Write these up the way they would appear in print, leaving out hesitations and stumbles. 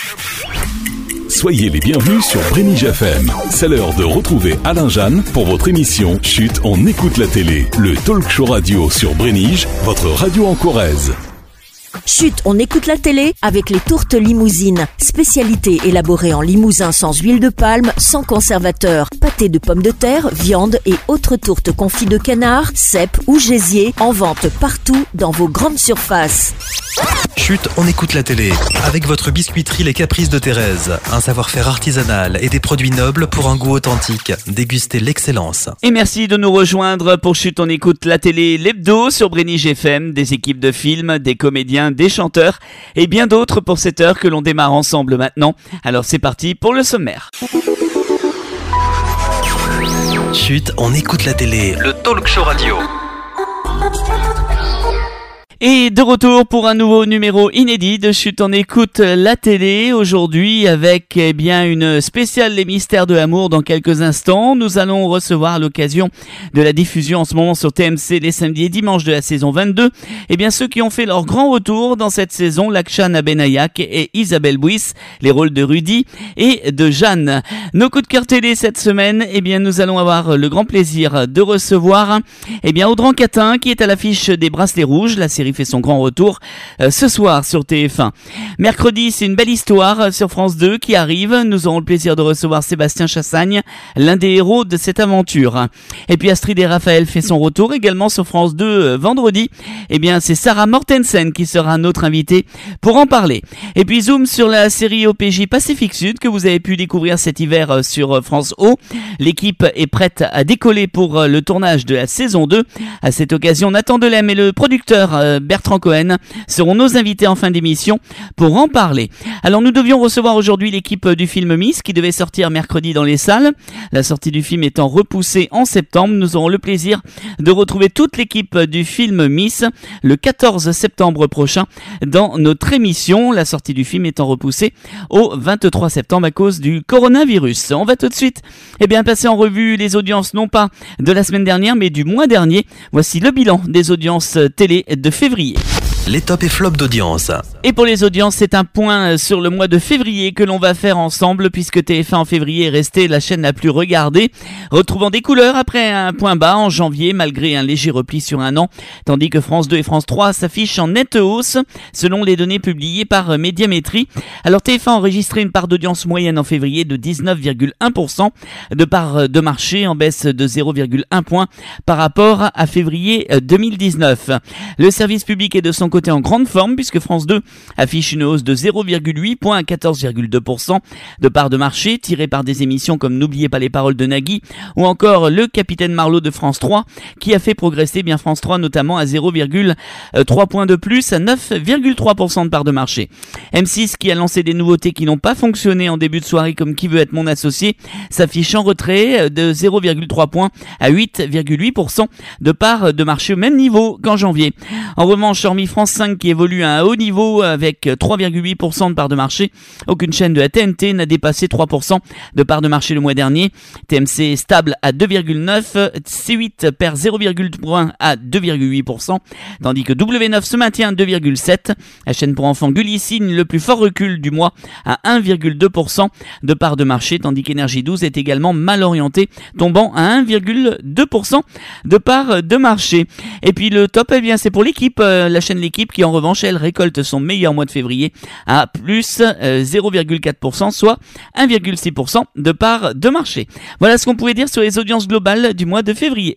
Soyez les bienvenus sur Brénige FM. C'est l'heure de retrouver Alain Jeanne pour votre émission Chut, on écoute la télé. Le talk show radio sur Brénige, votre radio en Corrèze. Chut, on écoute la télé avec les tourtes limousines. Spécialité élaborée en limousin sans huile de palme, sans conservateur. Pâté de pommes de terre, viande et autres tourtes confits de canard, cèpe ou gésier. En vente partout dans vos grandes surfaces. Chut, on écoute la télé. Avec votre biscuiterie Les Caprices de Thérèse. Un savoir-faire artisanal et des produits nobles pour un goût authentique. Dégustez l'excellence. Et merci de nous rejoindre pour Chut, on écoute la télé, l'hebdo sur Brénige FM. Des équipes de films, des comédiens, des chanteurs et bien d'autres pour cette heure que l'on démarre ensemble maintenant. Alors c'est parti pour le sommaire. Chut, on écoute la télé. Le talk show radio. Et de retour pour un nouveau numéro inédit de Chut, on écoute la télé aujourd'hui avec une spéciale Les Mystères de l'amour dans quelques instants. Nous allons recevoir à l'occasion de la diffusion en ce moment sur TMC les samedis et dimanches de la saison 22. Ceux qui ont fait leur grand retour dans cette saison, Lakshan Benayak et Isabelle Bouis, les rôles de Rudy et de Jeanne. Nos coups de cœur télé cette semaine, nous allons avoir le grand plaisir de recevoir Audran Catin qui est à l'affiche des Bracelets Rouges. La série fait son grand retour ce soir sur TF1. Mercredi, c'est une belle histoire sur France 2 qui arrive. Nous aurons le plaisir de recevoir Sébastien Chassagne, l'un des héros de cette aventure. Et puis Astrid et Raphaël fait son retour également sur France 2 vendredi. C'est Sarah Mortensen qui sera notre invitée pour en parler. Et puis zoom sur la série OPJ Pacifique Sud que vous avez pu découvrir cet hiver sur France O. L'équipe est prête à décoller pour le tournage de la saison 2. À cette occasion, Nathan Delem et le producteur Bertrand Cohen seront nos invités en fin d'émission pour en parler. Alors nous devions recevoir aujourd'hui l'équipe du film Miss qui devait sortir mercredi dans les salles. La sortie du film étant repoussée en septembre, nous aurons le plaisir de retrouver toute l'équipe du film Miss le 14 septembre prochain dans notre émission. La sortie du film étant repoussée au 23 septembre à cause du coronavirus. On va tout de suite passer en revue les audiences non pas de la semaine dernière mais du mois dernier. Voici le bilan des audiences télé de février. Les tops et flops d'audience. Et pour les audiences, c'est un point sur le mois de février que l'on va faire ensemble puisque TF1 en février est resté la chaîne la plus regardée, retrouvant des couleurs après un point bas en janvier malgré un léger repli sur un an, tandis que France 2 et France 3 s'affichent en nette hausse selon les données publiées par Médiamétrie. Alors TF1 a enregistré une part d'audience moyenne en février de 19,1%, de part de marché en baisse de 0,1 point par rapport à février 2019. Le service public est de son côté en grande forme puisque France 2 affiche une hausse de 0,8 points à 14,2% de part de marché tirée par des émissions comme N'oubliez pas les paroles de Nagui ou encore Le Capitaine Marlowe de France 3 qui a fait progresser France 3 notamment à 0,3 points de plus à 9,3% de part de marché. M6 qui a lancé des nouveautés qui n'ont pas fonctionné en début de soirée comme Qui veut être mon associé s'affiche en retrait de 0,3 points à 8,8% de part de marché au même niveau qu'en janvier. En revanche, hormis France 5 qui évolue à un haut niveau avec 3,8% de part de marché, aucune chaîne de la TNT n'a dépassé 3% de part de marché le mois dernier. TMC est stable à 2,9%, C8 perd 0,1 point à 2,8%, tandis que W9 se maintient à 2,7%. La chaîne pour enfants Gulli signe le plus fort recul du mois à 1,2% de part de marché, tandis qu'Énergie 12 est également mal orienté, tombant à 1,2% de part de marché. Et puis le top, c'est pour l'équipe, la chaîne L'équipe qui en revanche elle récolte son meilleur mois de février à plus 0,4%, soit 1,6% de part de marché. Voilà ce qu'on pouvait dire sur les audiences globales du mois de février.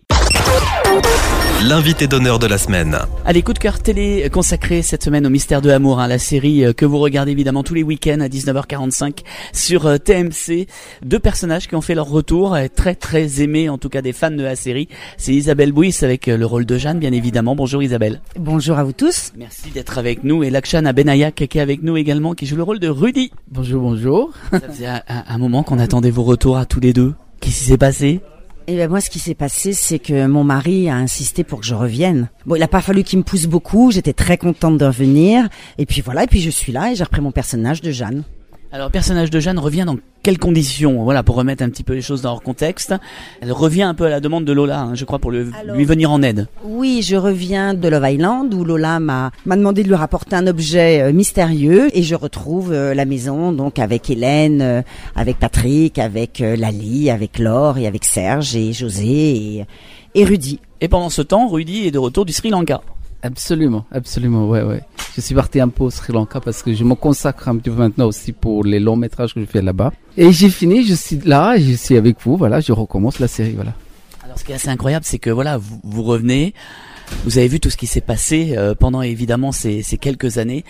L'invité d'honneur de la semaine. Allez, coup de cœur télé consacré cette semaine au Mystère de l'amour, la série que vous regardez évidemment tous les week-ends à 19h45 sur TMC. Deux personnages qui ont fait leur retour, très très aimés en tout cas des fans de la série. C'est Isabelle Bouis avec le rôle de Jeanne bien évidemment. Bonjour Isabelle. Bonjour à vous tous. Merci d'être avec nous et Lakshan Benayak qui est avec nous également qui joue le rôle de Rudy. Bonjour, bonjour. Ça faisait un moment qu'on attendait vos retours à tous les deux. Qu'est-ce qui s'est passé ? Eh ben moi, ce qui s'est passé, c'est que mon mari a insisté pour que je revienne. Bon, il a pas fallu qu'il me pousse beaucoup. J'étais très contente de revenir. Et puis voilà. Et puis je suis là et j'ai repris mon personnage de Jeanne. Alors, le personnage de Jeanne revient dans quelles conditions? Voilà, pour remettre un petit peu les choses dans leur contexte. Elle revient un peu à la demande de Lola, je crois, pour lui venir en aide. Oui, je reviens de Love Island où Lola m'a demandé de lui rapporter un objet mystérieux et je retrouve la maison donc avec Hélène, avec Patrick, avec Lali, avec Laure et avec Serge et José et Rudy. Et pendant ce temps, Rudy est de retour du Sri Lanka. Absolument, ouais. Je suis parti un peu au Sri Lanka parce que je me consacre un petit peu maintenant aussi pour les longs métrages que je fais là-bas. Et j'ai fini, je suis là, je suis avec vous, voilà, je recommence la série, voilà. Alors ce qui est assez incroyable, c'est que voilà, vous revenez, vous avez vu tout ce qui s'est passé pendant évidemment ces quelques années,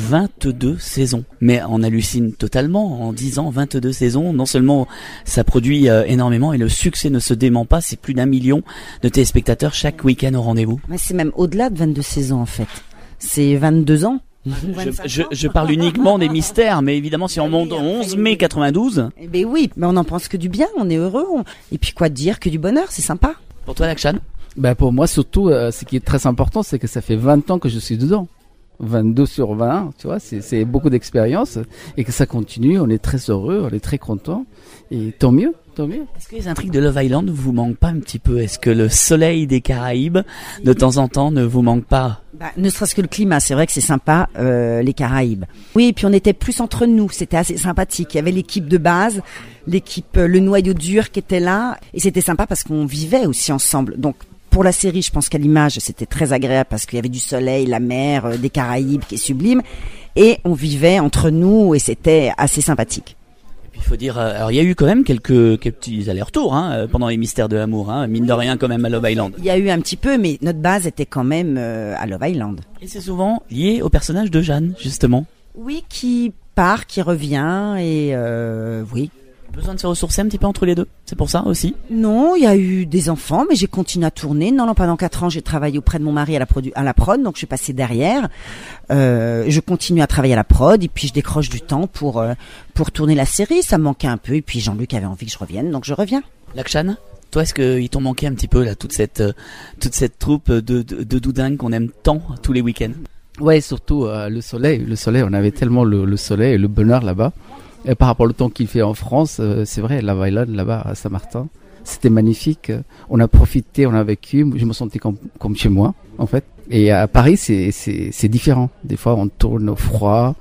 22 saisons. Mais on hallucine totalement en 10 ans, 22 saisons. Non seulement ça produit énormément et le succès ne se dément pas, c'est plus d'1 million de téléspectateurs chaque week-end au rendez-vous. Mais c'est même au-delà de 22 saisons en fait. C'est 22 ans. Je parle uniquement des mystères, mais évidemment si on monte au 11 mai 92... Eh ben oui, mais on n'en pense que du bien, on est heureux. Et puis quoi dire que du bonheur, c'est sympa. Pour toi, Lakshan? Ben pour moi surtout, ce qui est très important, c'est que ça fait 20 ans que je suis dedans. 22 sur 20, tu vois, c'est beaucoup d'expérience et que ça continue, on est très heureux, on est très content et tant mieux. Est-ce que les intrigues de Love Island vous manquent pas un petit peu? Est-ce que le soleil des Caraïbes, de temps en temps, ne vous manque pas? Ne serait-ce que le climat, c'est vrai que c'est sympa, les Caraïbes. Oui, et puis on était plus entre nous, c'était assez sympathique. Il y avait l'équipe de base, l'équipe, le noyau dur qui était là, et c'était sympa parce qu'on vivait aussi ensemble. Donc pour la série, je pense qu'à l'image, c'était très agréable parce qu'il y avait du soleil, la mer, des Caraïbes qui est sublime, et on vivait entre nous et c'était assez sympathique. Il faut dire, alors il y a eu quand même quelques petits allers-retours pendant les mystères de l'amour, mine de rien quand même à Love Island. Il y a eu un petit peu, mais notre base était quand même à Love Island. Et c'est souvent lié au personnage de Jeanne, justement. Oui, qui part, qui revient, et oui. Besoin de se ressourcer un petit peu entre les deux, c'est pour ça aussi? Non, il y a eu des enfants, mais j'ai continué à tourner. Non, pendant 4 ans, j'ai travaillé auprès de mon mari à la prod, donc je suis passée derrière. Je continue à travailler à la prod, et puis je décroche du temps pour tourner la série. Ça me manquait un peu, et puis Jean-Luc avait envie que je revienne, donc je reviens. Lakshan, toi, est-ce qu'il t'en manquait un petit peu là, toute cette troupe de doudingues qu'on aime tant tous les week-ends? Ouais, surtout le soleil, on avait tellement le soleil et le bonheur là-bas. Et par rapport au temps qu'il fait en France, c'est vrai, Love Island là-bas à Saint-Martin, c'était magnifique. On a profité, on a vécu. Je me sentais comme chez moi, en fait. Et à Paris, c'est différent. Des fois, on tourne au froid,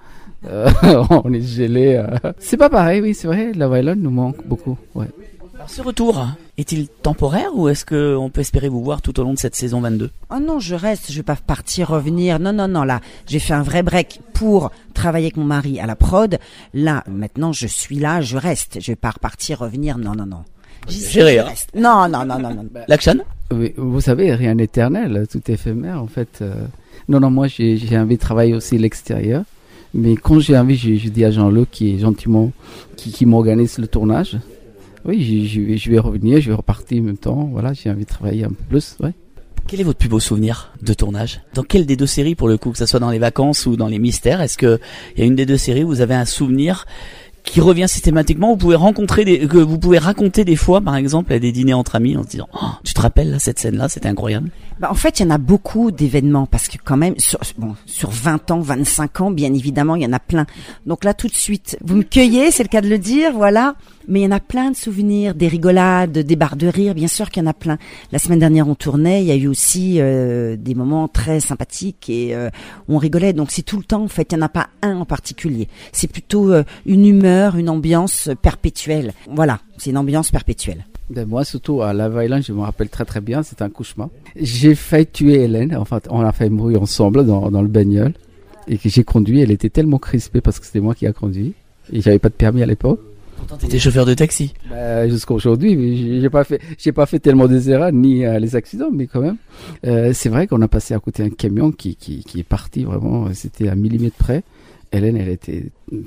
on est gelé. C'est pas pareil, oui, c'est vrai. Love Island nous manque beaucoup. Ouais. Alors, ce retour est-il temporaire ou est-ce qu'on peut espérer vous voir tout au long de cette saison 22? Oh non, je reste, je vais pas partir, revenir. Non, là, j'ai fait un vrai break pour travailler avec mon mari à la prod. Là, maintenant, je suis là, je reste. Je vais pas repartir, revenir. Non. J'irai. Non. Lakshan? Oui, vous savez, rien n'est éternel, tout est éphémère, en fait. Non, moi, j'ai envie de travailler aussi à l'extérieur. Mais quand j'ai envie, je dis à Jean-Luc qui est gentiment, qui m'organise le tournage. Oui, je vais revenir, je vais repartir en même temps. Voilà, j'ai envie de travailler un peu plus, ouais. Quel est votre plus beau souvenir de tournage? Dans quelle des deux séries, pour le coup, que ce soit dans les vacances ou dans les mystères, est-ce que il y a une des deux séries où vous avez un souvenir qui revient systématiquement? Que vous pouvez raconter des fois, par exemple, à des dîners entre amis, en se disant, oh, tu te rappelles là, cette scène-là, c'était incroyable. En fait, il y en a beaucoup d'événements parce que quand même, sur 20 ans, 25 ans, bien évidemment, il y en a plein. Donc là, tout de suite, vous me cueillez, c'est le cas de le dire, voilà. Mais il y en a plein de souvenirs, des rigolades, des barres de rire, bien sûr qu'il y en a plein. La semaine dernière, on tournait, il y a eu aussi des moments très sympathiques et on rigolait. Donc c'est tout le temps, en fait, il n'y en a pas un en particulier. C'est plutôt une humeur, une ambiance perpétuelle. Voilà, c'est une ambiance perpétuelle. Moi, surtout à Love Island, je me rappelle très très bien, c'est un cauchemar. J'ai failli tuer Hélène, en fait, on a fait mourir ensemble dans le bagnole. Et que j'ai conduit, elle était tellement crispée parce que c'était moi qui a conduit. Et j'avais pas de permis à l'époque. Pourtant, t'étais chauffeur de taxi. Jusqu'à aujourd'hui, j'ai pas fait tellement des erreurs ni les accidents, mais quand même. C'est vrai qu'on a passé à côté d'un camion qui est parti vraiment, c'était à millimètre près. Hélène, elle était,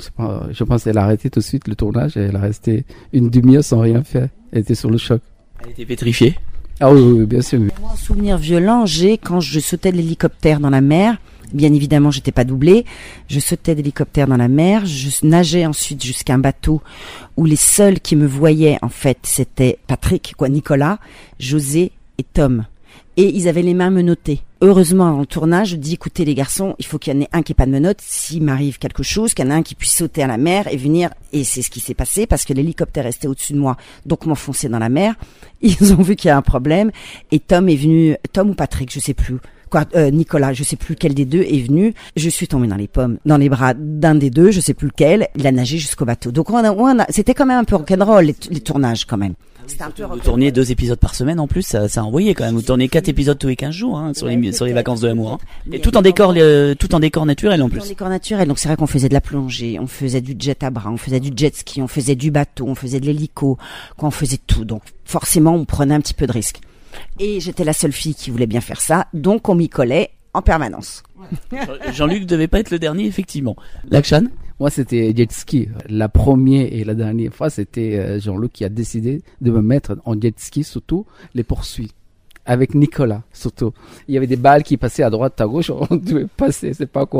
je pense qu'elle a arrêté tout de suite le tournage et elle a resté une demi-heure sans rien faire. Elle était sur le choc. Elle était pétrifiée? Ah oui, bien sûr. Moi, un souvenir violent, j'ai quand je sautais de l'hélicoptère dans la mer. Bien évidemment, j'étais pas doublée. Je sautais d'hélicoptère dans la mer. Je nageais ensuite jusqu'à un bateau où les seuls qui me voyaient, en fait, c'était Patrick, Nicolas, José et Tom. et ils avaient les mains menottées. Heureusement, dans le tournage, je dis, écoutez les garçons, il faut qu'il y en ait un qui ait pas de menottes, s'il m'arrive quelque chose, qu'il y en a un qui puisse sauter à la mer et venir, et c'est ce qui s'est passé, parce que l'hélicoptère restait au-dessus de moi, donc m'enfoncer dans la mer. Ils ont vu qu'il y a un problème, et Tom ou Patrick, je sais plus. Nicolas, je sais plus lequel des deux est venu. Je suis tombée dans les pommes, dans les bras d'un des deux, je sais plus lequel. Il a nagé jusqu'au bateau. Donc c'était quand même un peu rock'n'roll les tournages quand même. C'était un peu Vous tourniez 2 épisodes par semaine en plus, ça envoyait quand même. Vous tourniez 4 épisodes tous les 15 jours sur les vacances de l'amour. Et tout en décor naturel en plus. Tout en décor naturel. Donc c'est vrai qu'on faisait de la plongée, on faisait du jet à bras, on faisait du jet ski, on faisait du bateau, on faisait de l'hélico, on faisait tout. Donc forcément, on prenait un petit peu de risque. Et j'étais la seule fille qui voulait bien faire ça, donc on m'y collait en permanence. Jean-Luc devait pas être le dernier, effectivement. Lakshan? Moi, c'était jet ski. La première et la dernière fois, c'était Jean-Luc qui a décidé de me mettre en jet ski, surtout les poursuites. Avec Nicolas, surtout. Il y avait des balles qui passaient à droite, à gauche, on devait passer,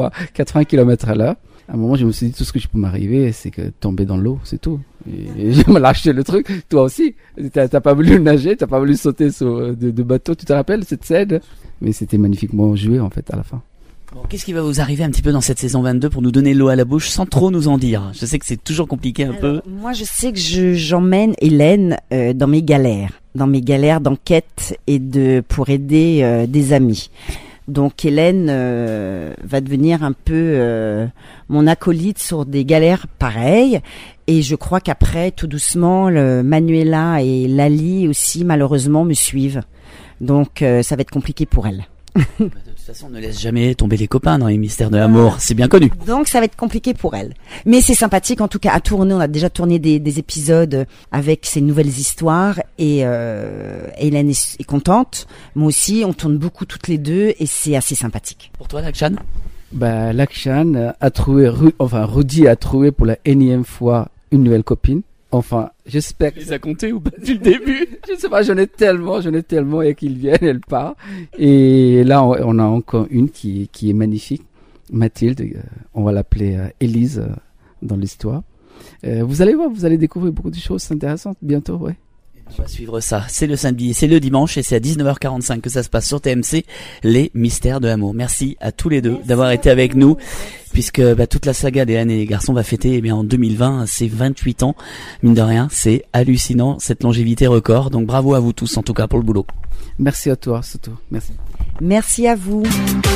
80 km/h. À un moment, je me suis dit, tout ce que je peux m'arriver, c'est que tomber dans l'eau, c'est tout. Et je me lâchais le truc. Toi aussi, t'as pas voulu nager, t'as pas voulu sauter sur de bateau. Tu te rappelles cette scène? Mais c'était magnifiquement joué, en fait, à la fin. Bon, qu'est-ce qui va vous arriver un petit peu dans cette saison 22 pour nous donner l'eau à la bouche sans trop nous en dire? Je sais que c'est toujours compliqué peu. Moi, je sais que j'emmène Hélène dans mes galères d'enquête et pour aider des amis. Donc Hélène va devenir un peu mon acolyte sur des galères pareilles, et je crois qu'après, tout doucement, Manuela et Lali aussi malheureusement me suivent. Donc ça va être compliqué pour elle. De toute façon, on ne laisse jamais tomber les copains dans les mystères de l'amour, c'est bien connu. Donc ça va être compliqué pour elle. Mais c'est sympathique en tout cas à tourner. On a déjà tourné des épisodes avec ces nouvelles histoires, et Hélène est contente. Moi aussi, on tourne beaucoup toutes les deux et c'est assez sympathique. Pour toi, Lakshan? Lakshan a trouvé, Rudy a trouvé pour la énième fois une nouvelle copine. Enfin, j'espère que... Tu les as comptés ou pas depuis le début? Je sais pas, j'en ai tellement et qu'ils viennent, elle part. Et là, on a encore une qui est magnifique. Mathilde, on va l'appeler Élise dans l'histoire. Vous allez voir, vous allez découvrir beaucoup de choses intéressantes bientôt, ouais. On va suivre ça. C'est le samedi, c'est le dimanche et c'est à 19h45 que ça se passe sur TMC, les mystères de l'amour. Merci à tous les deux d'avoir été avec nous, puisque toute la saga des Anne et les garçons va fêter en 2020 ses 28 ans. Mine de rien, c'est hallucinant cette longévité record. Donc bravo à vous tous en tout cas pour le boulot. Merci à toi surtout. Merci. Merci à vous.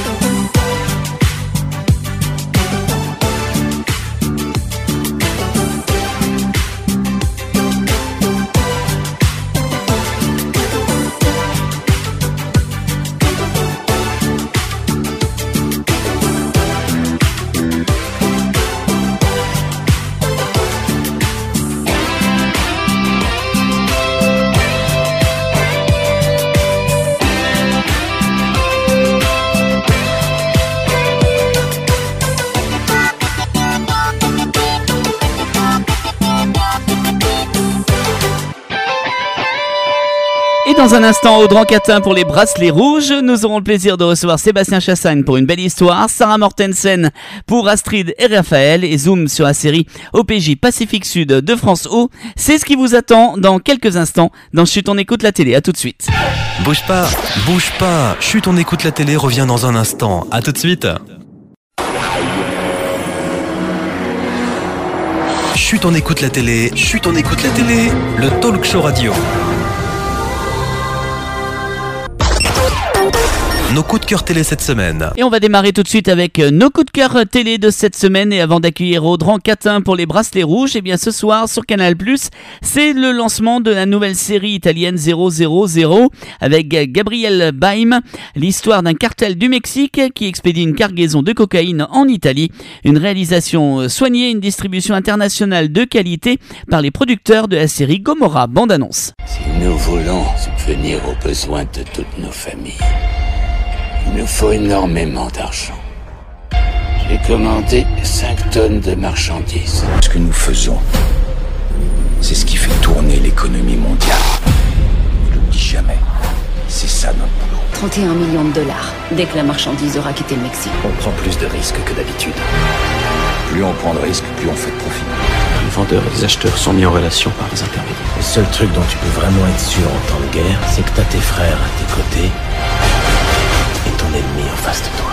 Dans un instant, Audran Catin pour les bracelets rouges. Nous aurons le plaisir de recevoir Sébastien Chassagne pour une belle histoire, Sarah Mortensen pour Astrid et Raphaël, et zoom sur la série OPJ Pacifique Sud de France O. C'est ce qui vous attend dans quelques instants dans Chut, on écoute la télé. À tout de suite. Bouge pas. Chut, on écoute la télé revient dans un instant. À tout de suite. Chut, on écoute la télé. Le talk show radio. Nos coups de cœur télé cette semaine. Et on va démarrer tout de suite avec nos coups de cœur télé de cette semaine. Et avant d'accueillir Audran Catin pour les bracelets rouges, et bien ce soir sur Canal+, c'est le lancement de la nouvelle série italienne 000 avec Gabriel Byrne, l'histoire d'un cartel du Mexique qui expédie une cargaison de cocaïne en Italie. Une réalisation soignée, une distribution internationale de qualité par les producteurs de la série Gomorrah. Bande annonce. Si nous voulons subvenir aux besoins de toutes nos familles, il nous faut énormément d'argent. J'ai commandé 5 tonnes de marchandises. Ce que nous faisons, c'est ce qui fait tourner l'économie mondiale. Je le dis jamais, c'est ça notre boulot. 31 millions de dollars, dès que la marchandise aura quitté le Mexique. On prend plus de risques que d'habitude. Plus on prend de risques, plus on fait de profit. Il vendeurs et les acheteurs sont mis en relation par des intermédiaires. Le seul truc dont tu peux vraiment être sûr en temps de guerre, c'est que t'as tes frères à tes côtés et ton ennemi en face de toi.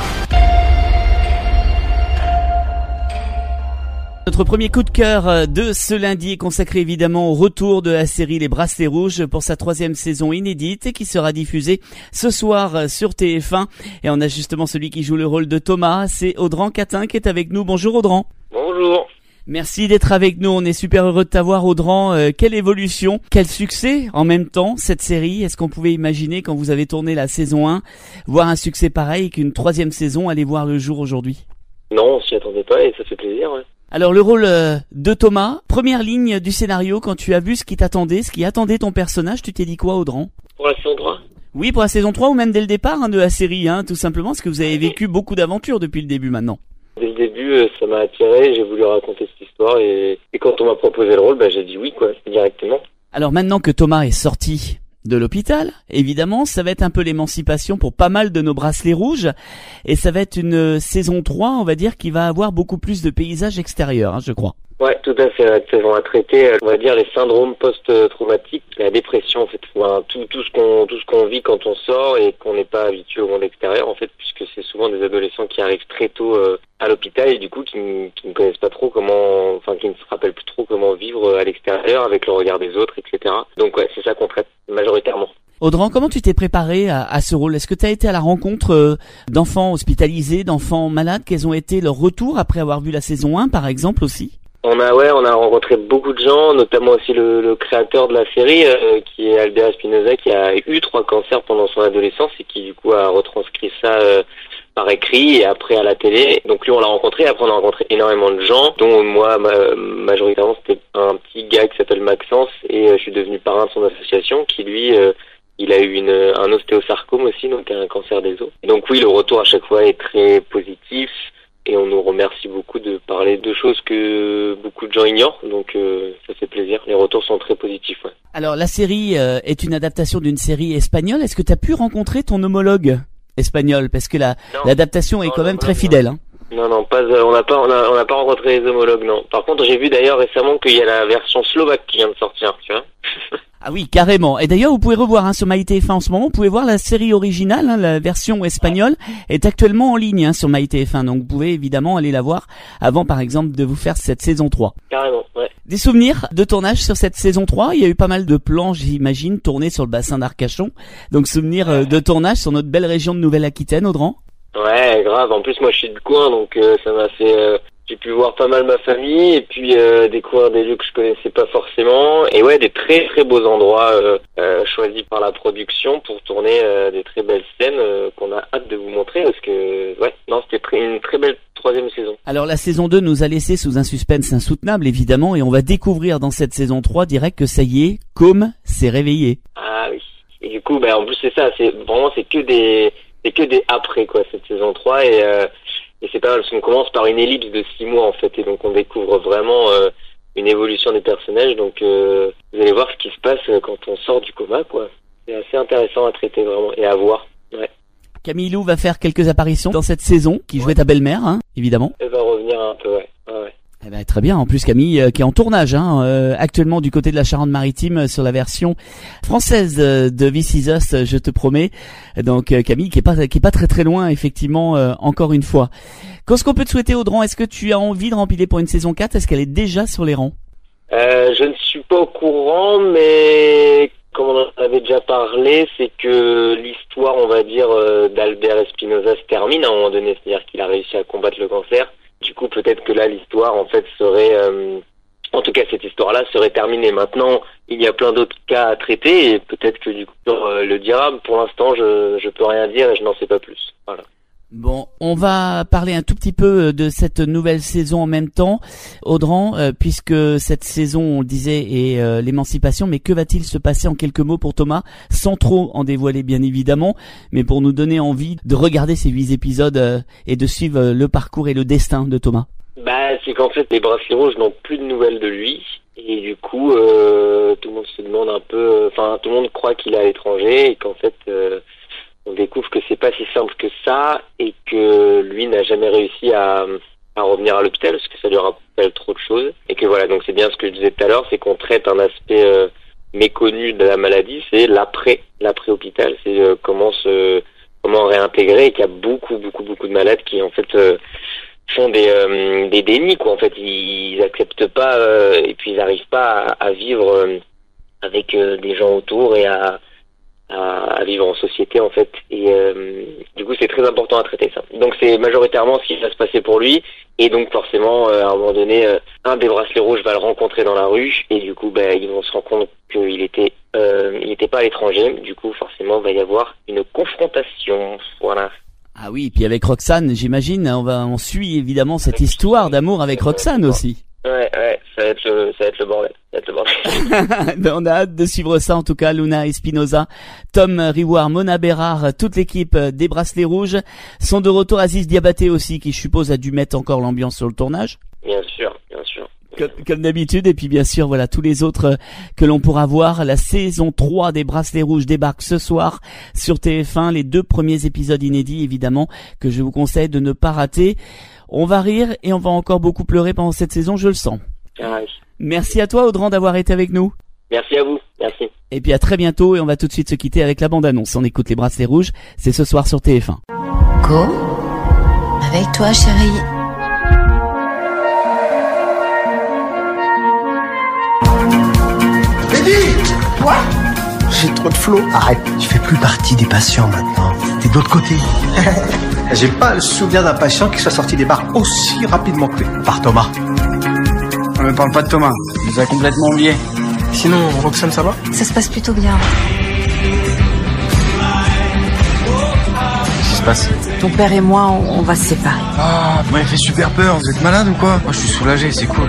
Notre premier coup de cœur de ce lundi est consacré évidemment au retour de la série Les Bracelets Rouges pour sa 3e saison inédite et qui sera diffusée ce soir sur TF1. Et on a justement celui qui joue le rôle de Thomas, c'est Audran Catin qui est avec nous. Bonjour Audran. Bonjour. Merci d'être avec nous, on est super heureux de t'avoir Audran. Quelle évolution, quel succès en même temps cette série. Est-ce qu'on pouvait imaginer quand vous avez tourné la saison 1 voir un succès pareil et qu'une 3e saison allait voir le jour aujourd'hui? Non, on s'y attendait pas et ça fait plaisir, ouais. Alors le rôle de Thomas, première ligne du scénario, quand tu as vu ce qui t'attendait, ce qui attendait ton personnage, tu t'es dit quoi Audran? Pour la saison 3? Oui, pour la saison 3 ou même dès le départ de la série, tout simplement, parce que vous avez vécu beaucoup d'aventures depuis le début maintenant. Dès le début, ça m'a attiré, j'ai voulu raconter cette histoire et quand on m'a proposé le rôle, j'ai dit oui quoi, directement. Alors maintenant que Thomas est sorti de l'hôpital, évidemment, ça va être un peu l'émancipation pour pas mal de nos bracelets rouges et ça va être une saison 3, on va dire, qui va avoir beaucoup plus de paysages extérieurs, je crois. Ouais, tout à fait. On va traiter, on va dire, les syndromes post-traumatiques, la dépression, en fait, tout ce qu'on vit quand on sort et qu'on n'est pas habitué au monde extérieur, en fait, puisque c'est souvent des adolescents qui arrivent très tôt à l'hôpital et du coup qui ne connaissent pas trop comment, enfin, qui ne se rappellent plus trop comment vivre à l'extérieur avec le regard des autres, etc. Donc ouais, c'est ça qu'on traite majoritairement. Audran, comment tu t'es préparé à ce rôle? Est-ce que tu as été à la rencontre d'enfants hospitalisés, d'enfants malades? Quels ont été leurs retours après avoir vu la saison 1, par exemple, aussi? On a rencontré beaucoup de gens, notamment aussi le créateur de la série, qui est Albert Espinosa, qui a eu 3 cancers pendant son adolescence et qui du coup a retranscrit ça par écrit et après à la télé. Donc lui on l'a rencontré, après on a rencontré énormément de gens, dont moi majoritairement c'était un petit gars qui s'appelle Maxence et je suis devenu parrain de son association qui lui il a eu un ostéosarcome aussi, donc un cancer des os. Et donc oui, le retour à chaque fois est très positif. Et on nous remercie beaucoup de parler de choses que beaucoup de gens ignorent, donc ça fait plaisir. Les retours sont très positifs. Ouais. Alors la série est une adaptation d'une série espagnole. Est-ce que tu as pu rencontrer ton homologue espagnol? Parce que l'adaptation est quand même très fidèle. Non, on n'a pas rencontré les homologues, non. Par contre, j'ai vu d'ailleurs récemment qu'il y a la version slovaque qui vient de sortir, tu vois. Ah oui, carrément. Et d'ailleurs, vous pouvez revoir sur MyTF1 en ce moment, vous pouvez voir la série originale, la version espagnole est actuellement en ligne sur MyTF1. Donc vous pouvez évidemment aller la voir avant par exemple de vous faire cette saison 3. Carrément, ouais. Des souvenirs de tournage sur cette saison 3, il y a eu pas mal de plans, j'imagine, tournés sur le bassin d'Arcachon. Donc souvenirs de tournage sur notre belle région de Nouvelle-Aquitaine, Audran. Ouais, grave. En plus, moi je suis du coin, donc ça m'a fait... J'ai pu voir pas mal ma famille et puis découvrir des lieux que je connaissais pas forcément et ouais, des très très beaux endroits choisis par la production pour tourner des très belles scènes qu'on a hâte de vous montrer parce que ouais, non, c'était une très belle 3e saison. Alors la saison 2 nous a laissé sous un suspense insoutenable évidemment et on va découvrir dans cette saison 3 direct que ça y est, Com s'est réveillé. Ah oui. Et du coup, en plus c'est ça, c'est que des après quoi cette saison 3 et c'est pas mal parce qu'on commence par une ellipse de 6 mois en fait et donc on découvre vraiment une évolution des personnages donc vous allez voir ce qui se passe quand on sort du coma quoi. C'est assez intéressant à traiter vraiment et à voir. Ouais. Camille Lou va faire quelques apparitions dans cette saison qui jouait ta belle-mère évidemment. Elle va revenir un peu ouais. Eh ben, très bien. En plus, Camille, qui est en tournage actuellement du côté de la Charente-Maritime sur la version française de This Is Us, je te promets. Donc Camille, qui est pas très très loin, effectivement, encore une fois. Qu'est-ce qu'on peut te souhaiter, Audran? Est-ce que tu as envie de rempiler pour une saison 4? Est-ce qu'elle est déjà sur les rangs? Je ne suis pas au courant, mais comme on en avait déjà parlé, c'est que l'histoire, on va dire, d'Albert Espinosa se termine à un moment donné, c'est-à-dire qu'il a réussi à combattre le cancer. Du coup, peut-être que là, l'histoire, en fait, serait... en tout cas, cette histoire-là serait terminée. Maintenant, il y a plein d'autres cas à traiter et peut-être que du coup, le dira. Pour l'instant, je peux rien dire et je n'en sais pas plus. Voilà. Bon, on va parler un tout petit peu de cette nouvelle saison en même temps, Audran, puisque cette saison, on le disait, est l'émancipation, mais que va-t-il se passer en quelques mots pour Thomas, sans trop en dévoiler bien évidemment, mais pour nous donner envie de regarder ces 8 épisodes et de suivre le parcours et le destin de Thomas? C'est qu'en fait, les Bracelets Rouges n'ont plus de nouvelles de lui, et du coup, tout le monde se demande un peu, tout le monde croit qu'il est à l'étranger, et qu'en fait... on découvre que c'est pas si simple que ça et que lui n'a jamais réussi à revenir à l'hôpital parce que ça lui rappelle trop de choses. Et que voilà, donc c'est bien ce que je disais tout à l'heure, c'est qu'on traite un aspect méconnu de la maladie, c'est l'après-hôpital, c'est comment réintégrer, et qu'il y a beaucoup de malades qui en fait font des dénis, quoi. En fait, ils acceptent pas et puis ils n'arrivent pas à vivre avec des gens autour et à vivre en société, en fait. Et du coup, c'est très important à traiter ça. Donc c'est majoritairement ce qui va se passer pour lui. Et donc forcément, à un moment donné, un des bracelets rouges va le rencontrer dans la rue, et du coup, ils vont se rendre compte qu'il était pas à l'étranger. Du coup, forcément, va y avoir une confrontation. Voilà. Ah oui, puis avec Roxane, j'imagine, on suit évidemment cette histoire d'amour avec Roxane aussi. Ouais, ça va être le bordel. On a hâte de suivre ça, en tout cas. Luna Espinosa, Tom Riouard, Mona Bérard, toute l'équipe des Bracelets Rouges sont de retour. Aziz Diabaté aussi, qui je suppose a dû mettre encore l'ambiance sur le tournage. Bien sûr. Comme d'habitude, et puis bien sûr, voilà, tous les autres que l'on pourra voir. La saison 3 des Bracelets Rouges débarque ce soir sur TF1. Les 2 premiers épisodes inédits, évidemment, que je vous conseille de ne pas rater. On va rire et on va encore beaucoup pleurer pendant cette saison, je le sens. Ouais. Merci à toi, Audran, d'avoir été avec nous. Merci à vous, merci. Et puis à très bientôt, et on va tout de suite se quitter avec la bande-annonce. On écoute les Bracelets Rouges, c'est ce soir sur TF1. Go, avec toi, chérie. Quoi? J'ai trop de flow. Arrête, tu fais plus partie des patients maintenant. T'es de l'autre côté. J'ai pas le souvenir d'un patient qui soit sorti des bars aussi rapidement que lui. Par Thomas. On ne parle pas de Thomas, il nous a complètement oublié. Sinon, Roxane, ça va? Ça se passe plutôt bien. Qu'est-ce qui se passe? Ton père et moi, on va se séparer. Ah, vous m'avez fait super peur, vous êtes malade ou quoi? Moi, je suis soulagé, c'est cool.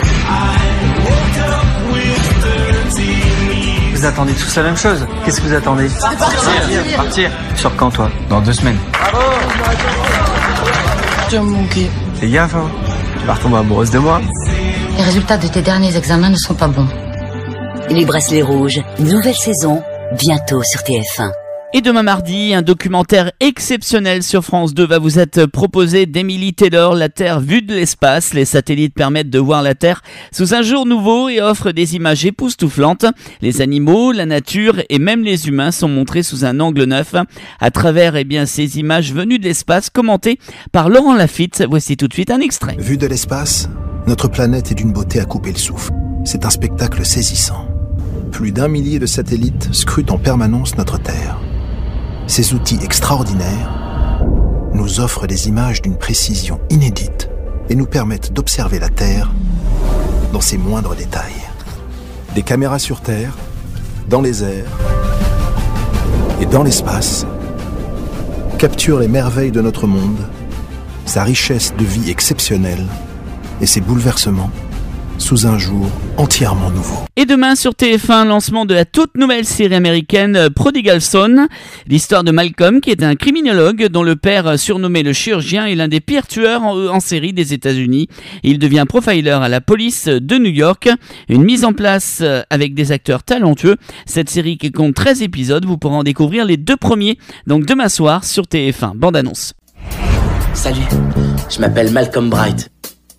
Vous attendez tous la même chose? Qu'est-ce que vous attendez? Partir. Sur quand, toi? Dans 2 semaines. Bravo! Tu vas me manquer. Fais gaffe, hein. Tu vas retomber amoureuse de moi. Les résultats de tes derniers examens ne sont pas bons. Les Bracelets Rouges, nouvelle saison, bientôt sur TF1. Et demain mardi, un documentaire exceptionnel sur France 2 va vous être proposé d'Emily Taylor, La Terre vue de l'espace. Les satellites permettent de voir la Terre sous un jour nouveau et offrent des images époustouflantes. Les animaux, la nature et même les humains sont montrés sous un angle neuf à travers ces images venues de l'espace commentées par Laurent Lafitte. Voici tout de suite un extrait. Vue de l'espace, notre planète est d'une beauté à couper le souffle. C'est un spectacle saisissant. Plus d'1 millier de satellites scrutent en permanence notre Terre. Ces outils extraordinaires nous offrent des images d'une précision inédite et nous permettent d'observer la Terre dans ses moindres détails. Des caméras sur Terre, dans les airs et dans l'espace capturent les merveilles de notre monde, sa richesse de vie exceptionnelle et ses bouleversements sous un jour entièrement nouveau. Et demain sur TF1, lancement de la toute nouvelle série américaine Prodigal Son, l'histoire de Malcolm qui est un criminologue dont le père surnommé le chirurgien est l'un des pires tueurs en série des États-Unis. Il devient profiler à la police de New York, une mise en place avec des acteurs talentueux. Cette série qui compte 13 épisodes, vous pourrez en découvrir les 2 premiers donc demain soir sur TF1. Bande annonce. Salut, je m'appelle Malcolm Bright.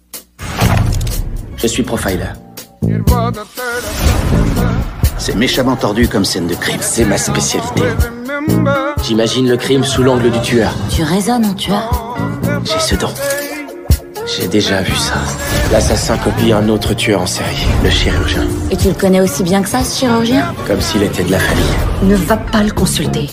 Je suis profiler. C'est méchamment tordu comme scène de crime, c'est ma spécialité. J'imagine le crime sous l'angle du tueur. Tu raisonnes en tueur. J'ai ce don. J'ai déjà vu ça. L'assassin copie un autre tueur en série, le chirurgien. Et tu le connais aussi bien que ça, ce chirurgien? Comme s'il était de la famille. Ne va pas le consulter.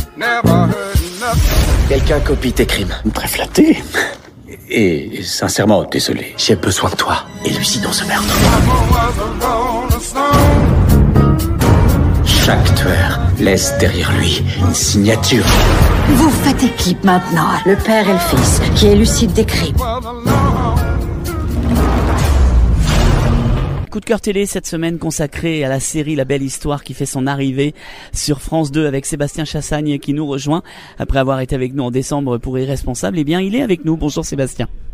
Quelqu'un copie tes crimes. Très flatté. Et sincèrement, désolé. J'ai besoin de toi. Élucidons ce meurtre. Chaque tueur laisse derrière lui une signature. Vous faites équipe maintenant. Le père et le fils qui élucident des crimes. Coup de cœur télé cette semaine consacré à la série La Belle Histoire qui fait son arrivée sur France 2 avec Sébastien Chassagne qui nous rejoint après avoir été avec nous en décembre pour Irresponsable. Eh bien, il est avec nous. Bonjour Sébastien.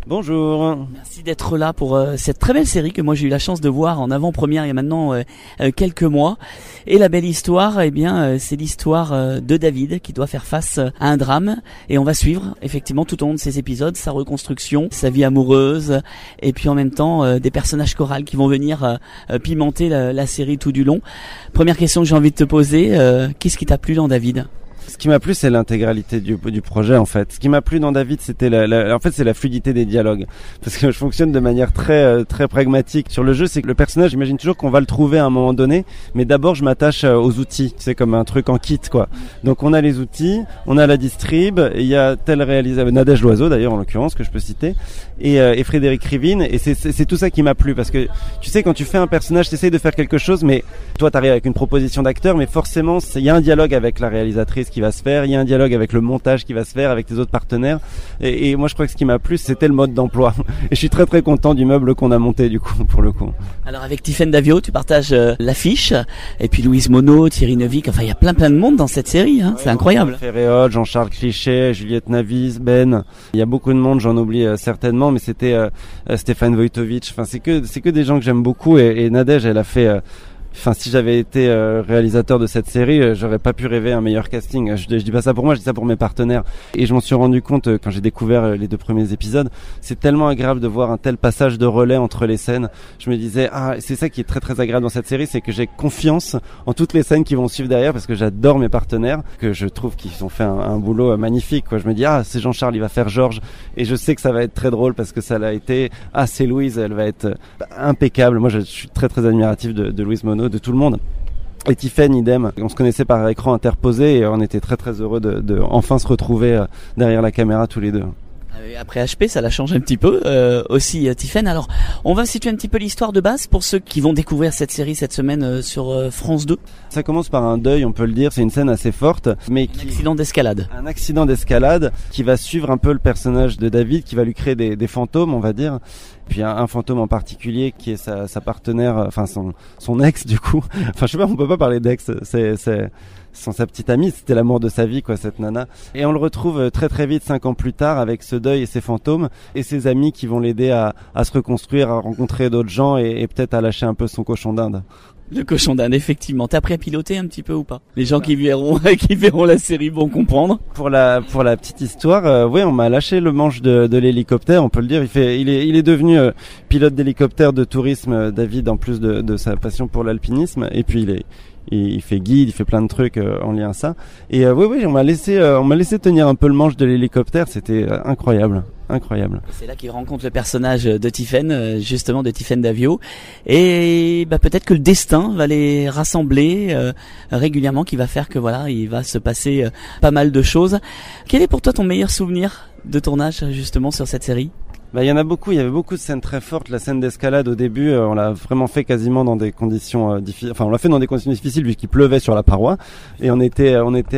Bonjour. Merci d'être là pour cette très belle série que moi j'ai eu la chance de voir en avant-première il y a maintenant quelques mois. Et la belle histoire, eh bien, c'est l'histoire de David qui doit faire face à un drame. Et on va suivre effectivement tout au long de ces épisodes sa reconstruction, sa vie amoureuse, et puis en même temps des personnages chorales qui vont venir pimenter la série tout du long. Première question que j'ai envie de te poser, qu'est-ce qui t'a plu dans David ? Ce qui m'a plu, c'est l'intégralité du projet, en fait. Ce qui m'a plu dans David, c'était en fait, c'est la fluidité des dialogues. Parce que je fonctionne de manière très pragmatique sur le jeu. C'est que le personnage, j'imagine toujours qu'on va le trouver à un moment donné. Mais d'abord, je m'attache aux outils. C'est comme un truc en kit, quoi. Donc, on a les outils, on a la distrib, il y a tel réalisateur, Nadège Loiseau, d'ailleurs, en l'occurrence, que je peux citer, et Frédéric Rivine. Et c'est tout ça qui m'a plu. Parce que, tu sais, quand tu fais un personnage, tu essayes de faire quelque chose, mais toi, t'arrives avec une proposition d'acteur, mais forcément, il y a un dialogue avec la réalisatrice qui va se faire, il y a un dialogue avec le montage qui va se faire, avec tes autres partenaires, et moi je crois que ce qui m'a plu c'était le mode d'emploi, et je suis très content du meuble qu'on a monté du coup, pour le coup. Alors avec Tiffaine Davio tu partages l'affiche, et puis Louise Monod, Thierry Neuvik, enfin il y a plein de monde dans cette série, hein. C'est incroyable. Ferréol, Jean-Charles Cliché, Juliette Navis, Ben, il y a beaucoup de monde, j'en oublie certainement, mais c'était Stéphane Wojtowicz, enfin c'est que des gens que j'aime beaucoup, et Nadège elle a fait... Enfin, si j'avais été réalisateur de cette série, j'aurais pas pu rêver un meilleur casting. Je dis pas ça pour moi, je dis ça pour mes partenaires. Et je m'en suis rendu compte quand j'ai découvert les 2 premiers épisodes. C'est tellement agréable de voir un tel passage de relais entre les scènes. Je me disais, c'est ça qui est très agréable dans cette série, c'est que j'ai confiance en toutes les scènes qui vont suivre derrière, parce que j'adore mes partenaires, que je trouve qu'ils ont fait un boulot magnifique, quoi. Je me dis, c'est Jean-Charles, il va faire Georges, et je sais que ça va être très drôle parce que ça l'a été. C'est Louise, elle va être impeccable. Moi, je suis très admiratif de Louise Monod, de tout le monde. Et Tiffaine, idem. On se connaissait par écran interposé et on était très heureux de enfin se retrouver derrière la caméra tous les deux. Après HP, ça la change un petit peu aussi, Tiffaine. Alors, on va situer un petit peu l'histoire de base pour ceux qui vont découvrir cette série cette semaine sur France 2. Ça commence par un deuil, on peut le dire. C'est une scène assez forte, mais un accident d'escalade. Un accident d'escalade qui va suivre un peu le personnage de David, qui va lui créer des fantômes, on va dire. Puis un fantôme en particulier qui est sa partenaire, enfin son ex du coup. Enfin, je sais pas, on peut pas parler d'ex. C'est sa petite amie, c'était l'amour de sa vie, quoi, cette nana. Et on le retrouve très vite 5 ans plus tard avec ce deuil et ses fantômes et ses amis qui vont l'aider à se reconstruire, à rencontrer d'autres gens et peut-être à lâcher un peu son cochon d'Inde. Le cochon d'Inde, effectivement. T'as appris à piloter un petit peu ou pas ? Les gens qui verront la série vont comprendre. Pour la petite histoire, oui, on m'a lâché le manche de l'hélicoptère, on peut le dire. Il est devenu pilote d'hélicoptère de tourisme, David, en plus de sa passion pour l'alpinisme. Et puis il fait guide, il fait plein de trucs en lien à ça. Et oui, on m'a laissé tenir un peu le manche de l'hélicoptère. C'était incroyable. C'est là qu'il rencontre le personnage de Tiffaine, justement de Tiffaine Davio, et peut-être que le destin va les rassembler régulièrement, qui va faire que voilà, il va se passer pas mal de choses. Quel est pour toi ton meilleur souvenir de tournage justement sur cette série ? Il y en a beaucoup, il y avait beaucoup de scènes très fortes. La scène d'escalade au début, on l'a vraiment fait quasiment dans des conditions difficiles. Enfin, on l'a fait dans des conditions difficiles puisqu'il pleuvait sur la paroi. Et on était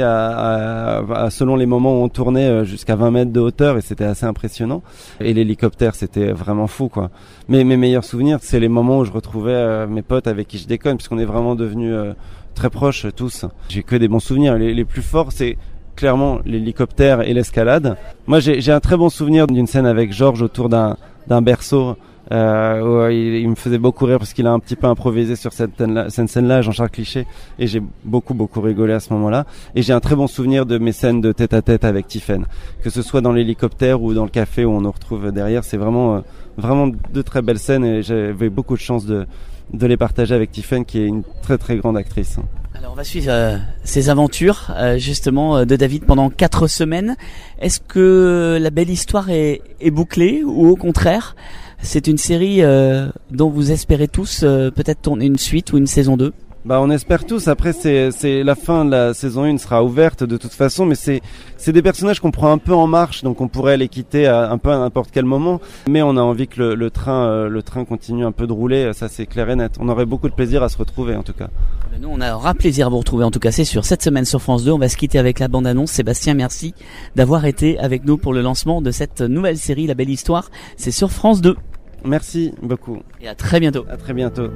à selon les moments où on tournait, jusqu'à 20 mètres de hauteur et c'était assez impressionnant. Et l'hélicoptère, c'était vraiment fou, quoi. Mais mes meilleurs souvenirs, c'est les moments où je retrouvais mes potes avec qui je déconne, puisqu'on est vraiment devenus très proches tous. J'ai que des bons souvenirs. Les plus forts, c'est clairement l'hélicoptère et l'escalade. Moi j'ai un très bon souvenir d'une scène avec Georges autour d'un berceau où il me faisait beaucoup rire parce qu'il a un petit peu improvisé sur cette scène-là, Jean-Charles Cliché, et j'ai beaucoup rigolé à ce moment-là. Et j'ai un très bon souvenir de mes scènes de tête-à-tête avec Tiffaine, que ce soit dans l'hélicoptère ou dans le café où on nous retrouve derrière. C'est vraiment de très belles scènes et j'avais beaucoup de chance de les partager avec Tiffaine, qui est une très grande actrice. Alors on va suivre ces aventures justement de David pendant 4 semaines. Est-ce que la belle histoire est bouclée ou au contraire c'est une série dont vous espérez tous peut-être tourner une suite ou une saison 2 ? On espère tous. Après, c'est la fin de la saison 1 sera ouverte de toute façon, mais c'est des personnages qu'on prend un peu en marche, donc on pourrait les quitter un peu à n'importe quel moment. Mais on a envie que le train continue un peu de rouler. Ça, c'est clair et net. On aurait beaucoup de plaisir à se retrouver, en tout cas. Nous, on aura plaisir à vous retrouver, en tout cas, c'est sûr. Cette semaine sur France 2, on va se quitter avec la bande-annonce. Sébastien, merci d'avoir été avec nous pour le lancement de cette nouvelle série, La Belle Histoire. C'est sur France 2. Merci beaucoup. Et à très bientôt. À très bientôt.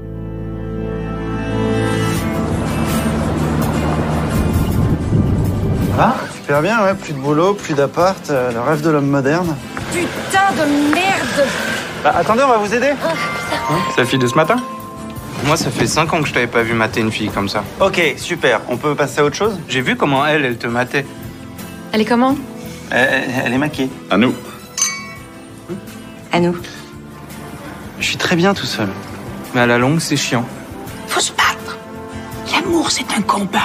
Ah, super bien, ouais, plus de boulot, plus d'appart, le rêve de l'homme moderne. putain de merde. Bah, attendez, on va vous aider. C'est la fille de ce matin? Moi, ça fait 5 ans que je t'avais pas vu mater une fille comme ça. Ok, super. On peut passer à autre chose? J'ai vu comment elle te matait. Elle est comment? Elle est maquée. À nous. À nous. Je suis très bien tout seul. Mais à la longue, c'est chiant. Faut se battre. L'amour, c'est un combat.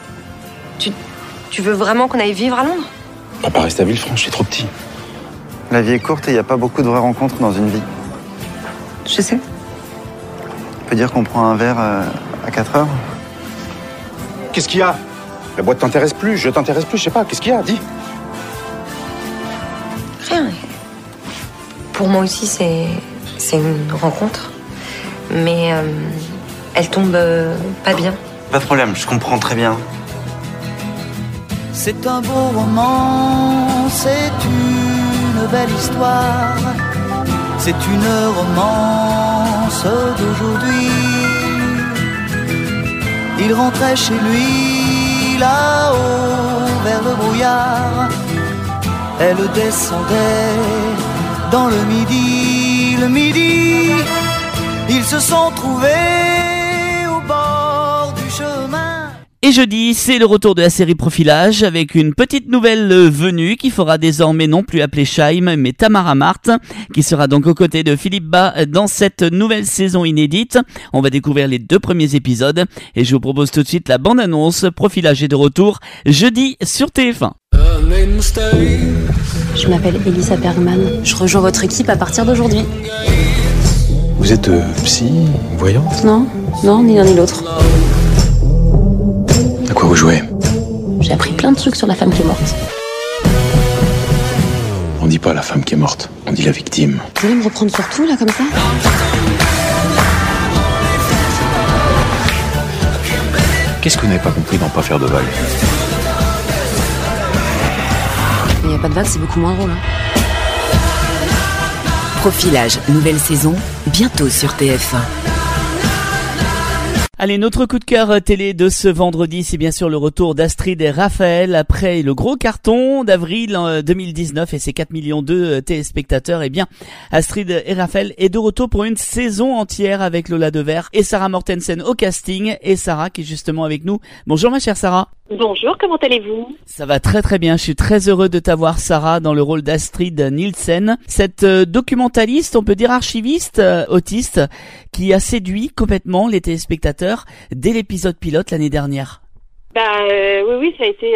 Tu veux vraiment qu'on aille vivre à Londres? On va pas rester à Villefranche, c'est trop petit. La vie est courte et il n'y a pas beaucoup de vraies rencontres dans une vie. Je sais. On peut dire qu'on prend un verre à 4 heures. Qu'est-ce qu'il y a? La boîte t'intéresse plus, je t'intéresse plus, je sais pas. Qu'est-ce qu'il y a? Dis. Rien. Pour moi aussi, c'est une rencontre. Mais elle tombe pas bien. Pas de problème, je comprends très bien. C'est un beau roman, c'est une belle histoire. C'est une romance d'aujourd'hui. Il rentrait chez lui, là-haut, vers le brouillard. Elle descendait dans le midi. Ils se sont trouvés au bord du chemin. Et jeudi, c'est le retour de la série Profilage avec une petite nouvelle venue qui fera désormais non plus appeler Scheim mais Tamara Marthe qui sera donc aux côtés de Philippe Bas dans cette nouvelle saison inédite. On va découvrir les 2 premiers épisodes et je vous propose tout de suite la bande-annonce. Profilage est de retour jeudi sur TF1. Je m'appelle Elisa Bergman. Je rejoins votre équipe à partir d'aujourd'hui. Vous êtes psy, voyante? Non, ni l'un ni l'autre. À quoi vous jouez? J'ai appris plein de trucs sur la femme qui est morte. On dit pas la femme qui est morte, on dit la victime. Vous voulez me reprendre sur tout, là, comme ça? Qu'est-ce que vous n'avez pas compris dans pas faire de vagues? Il n'y a pas de vague, c'est beaucoup moins drôle. Profilage, nouvelle saison, bientôt sur TF1. Allez, notre coup de cœur télé de ce vendredi, c'est bien sûr le retour d'Astrid et Raphaël après le gros carton d'avril 2019 et ses 4 millions de téléspectateurs. Eh bien, Astrid et Raphaël est de retour pour une saison entière avec Lola Devers et Sarah Mortensen au casting. Et Sarah qui est justement avec nous. Bonjour ma chère Sarah. Bonjour, comment allez-vous? Ça va très très bien, je suis très heureux de t'avoir Sarah dans le rôle d'Astrid Nielsen, cette documentaliste, on peut dire archiviste, autiste, qui a séduit complètement les téléspectateurs dès l'épisode pilote l'année dernière. Oui, ça a été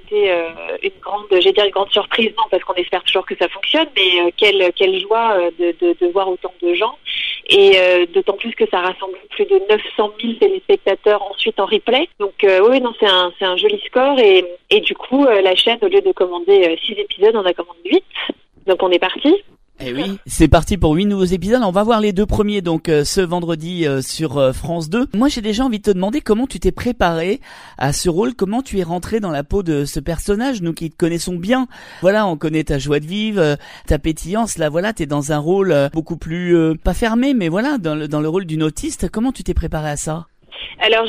une grande surprise, non, parce qu'on espère toujours que ça fonctionne, mais quelle joie de voir autant de gens, et d'autant plus que ça rassemble plus de 900 000 téléspectateurs ensuite en replay. Donc c'est un joli score, et du coup la chaîne, au lieu de commander 6 épisodes, on a commandé 8, donc on est parti. Eh oui, c'est parti pour 8 nouveaux épisodes. On va voir les 2 premiers donc ce vendredi sur France 2. Moi, j'ai déjà envie de te demander comment tu t'es préparé à ce rôle, comment tu es rentré dans la peau de ce personnage, nous qui te connaissons bien. Voilà, on connaît ta joie de vivre, ta pétillance. Là, voilà, t'es dans un rôle beaucoup plus pas fermé, mais voilà, dans le rôle d'une autiste. Comment tu t'es préparé à ça? Alors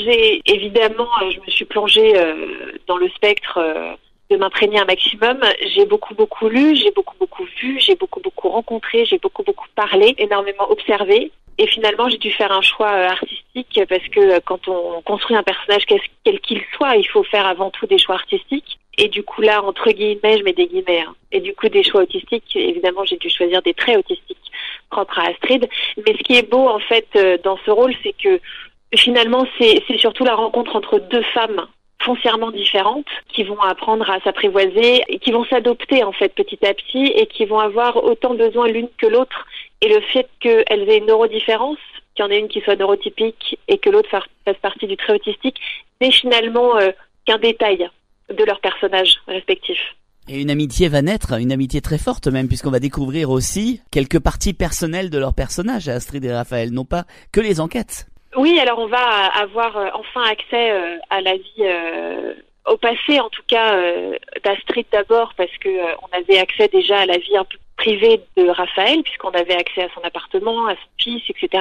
je me suis plongée dans le spectre. De m'imprégner un maximum. J'ai beaucoup lu, j'ai beaucoup vu, j'ai beaucoup rencontré, j'ai beaucoup parlé, énormément observé. Et finalement, j'ai dû faire un choix artistique parce que quand on construit un personnage quel qu'il soit, il faut faire avant tout des choix artistiques. Et du coup là, entre guillemets, je mets des guillemets, hein. Et du coup, des choix autistiques, évidemment, j'ai dû choisir des traits autistiques propres à Astrid. Mais ce qui est beau, en fait, dans ce rôle, c'est que finalement, c'est surtout la rencontre entre 2 femmes foncièrement différentes qui vont apprendre à s'apprivoiser et qui vont s'adopter en fait petit à petit et qui vont avoir autant besoin l'une que l'autre, et le fait qu'elles aient une neurodifférence, qu'il y en ait une qui soit neurotypique et que l'autre fasse partie du trait autistique, n'est finalement qu'un détail de leurs personnages respectifs. Et une amitié va naître, une amitié très forte même, puisqu'on va découvrir aussi quelques parties personnelles de leurs personnages, Astrid et Raphaël, non pas que les enquêtes. Oui, alors on va avoir enfin accès à la vie, au passé en tout cas, d'Astrid d'abord, parce que on avait accès déjà à la vie un peu privée de Raphaël, puisqu'on avait accès à son appartement, à son fils, etc.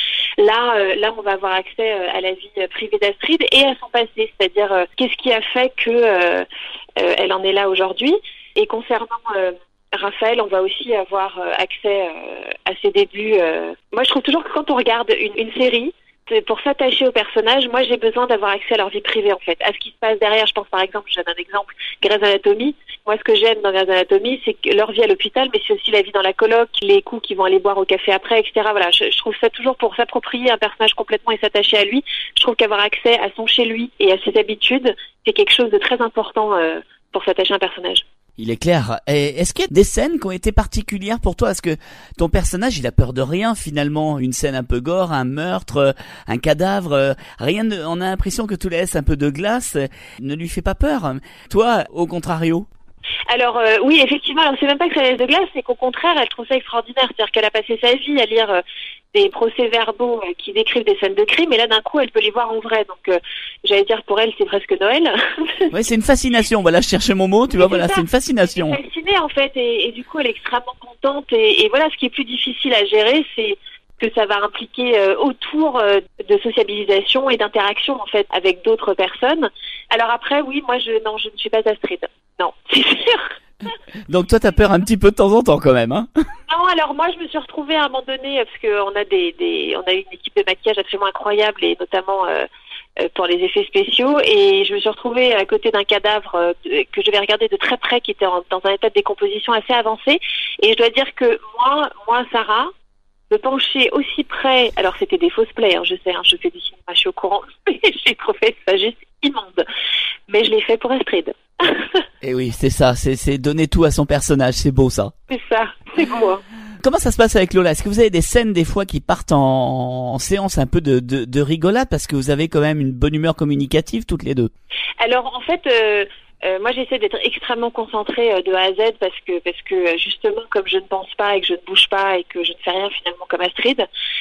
Là, on va avoir accès à la vie privée d'Astrid et à son passé, c'est-à-dire qu'est-ce qui a fait que elle en est là aujourd'hui. Et concernant Raphaël, on va aussi avoir accès à ses débuts. Moi, je trouve toujours que quand on regarde une série, pour s'attacher aux personnages, moi j'ai besoin d'avoir accès à leur vie privée en fait, à ce qui se passe derrière. Je pense par exemple, je donne un exemple, Grey's Anatomy. Moi ce que j'aime dans Grey's Anatomy, c'est que leur vie à l'hôpital, mais c'est aussi la vie dans la coloc, les coups qu'ils vont aller boire au café après, etc. Voilà, je trouve ça toujours pour s'approprier un personnage complètement et s'attacher à lui. Je trouve qu'avoir accès à son chez lui et à ses habitudes, c'est quelque chose de très important pour s'attacher à un personnage. Il est clair. Et est-ce qu'il y a des scènes qui ont été particulières pour toi? Est-ce que ton personnage, il a peur de rien finalement? Une scène un peu gore, un meurtre, un cadavre, rien de... On a l'impression que tout laisse un peu de glace. Ne lui fait pas peur. Toi, au contrario? Alors oui, effectivement, alors c'est même pas que ça laisse de glace, c'est qu'au contraire, elle trouve ça extraordinaire. C'est-à-dire qu'elle a passé sa vie à lire des procès-verbaux qui décrivent des scènes de crime, et là d'un coup elle peut les voir en vrai. Donc j'allais dire, pour elle c'est presque Noël. Oui, c'est une fascination. Voilà, je cherchais mon mot. Tu vois, voilà, c'est une fascination. Elle est fascinée en fait, et du coup elle est extrêmement contente. Et voilà, ce qui est plus difficile à gérer, c'est que ça va impliquer autour de sociabilisation et d'interaction en fait avec d'autres personnes. Alors après, oui, moi je ne suis pas Astrid. Non, c'est sûr. Donc toi t'as peur un petit peu de temps en temps quand même, hein? Non, alors moi je me suis retrouvée à un moment donné, parce que on a on a eu une équipe de maquillage absolument incroyable, et notamment pour les effets spéciaux, et je me suis retrouvée à côté d'un cadavre que je vais regarder de très près, qui était dans un état de décomposition assez avancé, et je dois dire que moi Sarah, me pencher aussi près, alors c'était des fausses plaies, hein, je sais, hein, je fais du cinéma, je suis au courant, mais j'ai trouvé ça juste immonde, mais je l'ai fait pour Astrid. Et oui, c'est ça, c'est donner tout à son personnage, c'est beau ça. C'est ça, c'est beau. Hein. Comment ça se passe avec Lola? Est-ce que vous avez des scènes des fois qui partent en séance un peu de rigolade, parce que vous avez quand même une bonne humeur communicative toutes les deux? Alors en fait, moi j'essaie d'être extrêmement concentrée de A à Z, parce que justement comme je ne pense pas et que je ne bouge pas et que je ne fais rien finalement comme Astrid,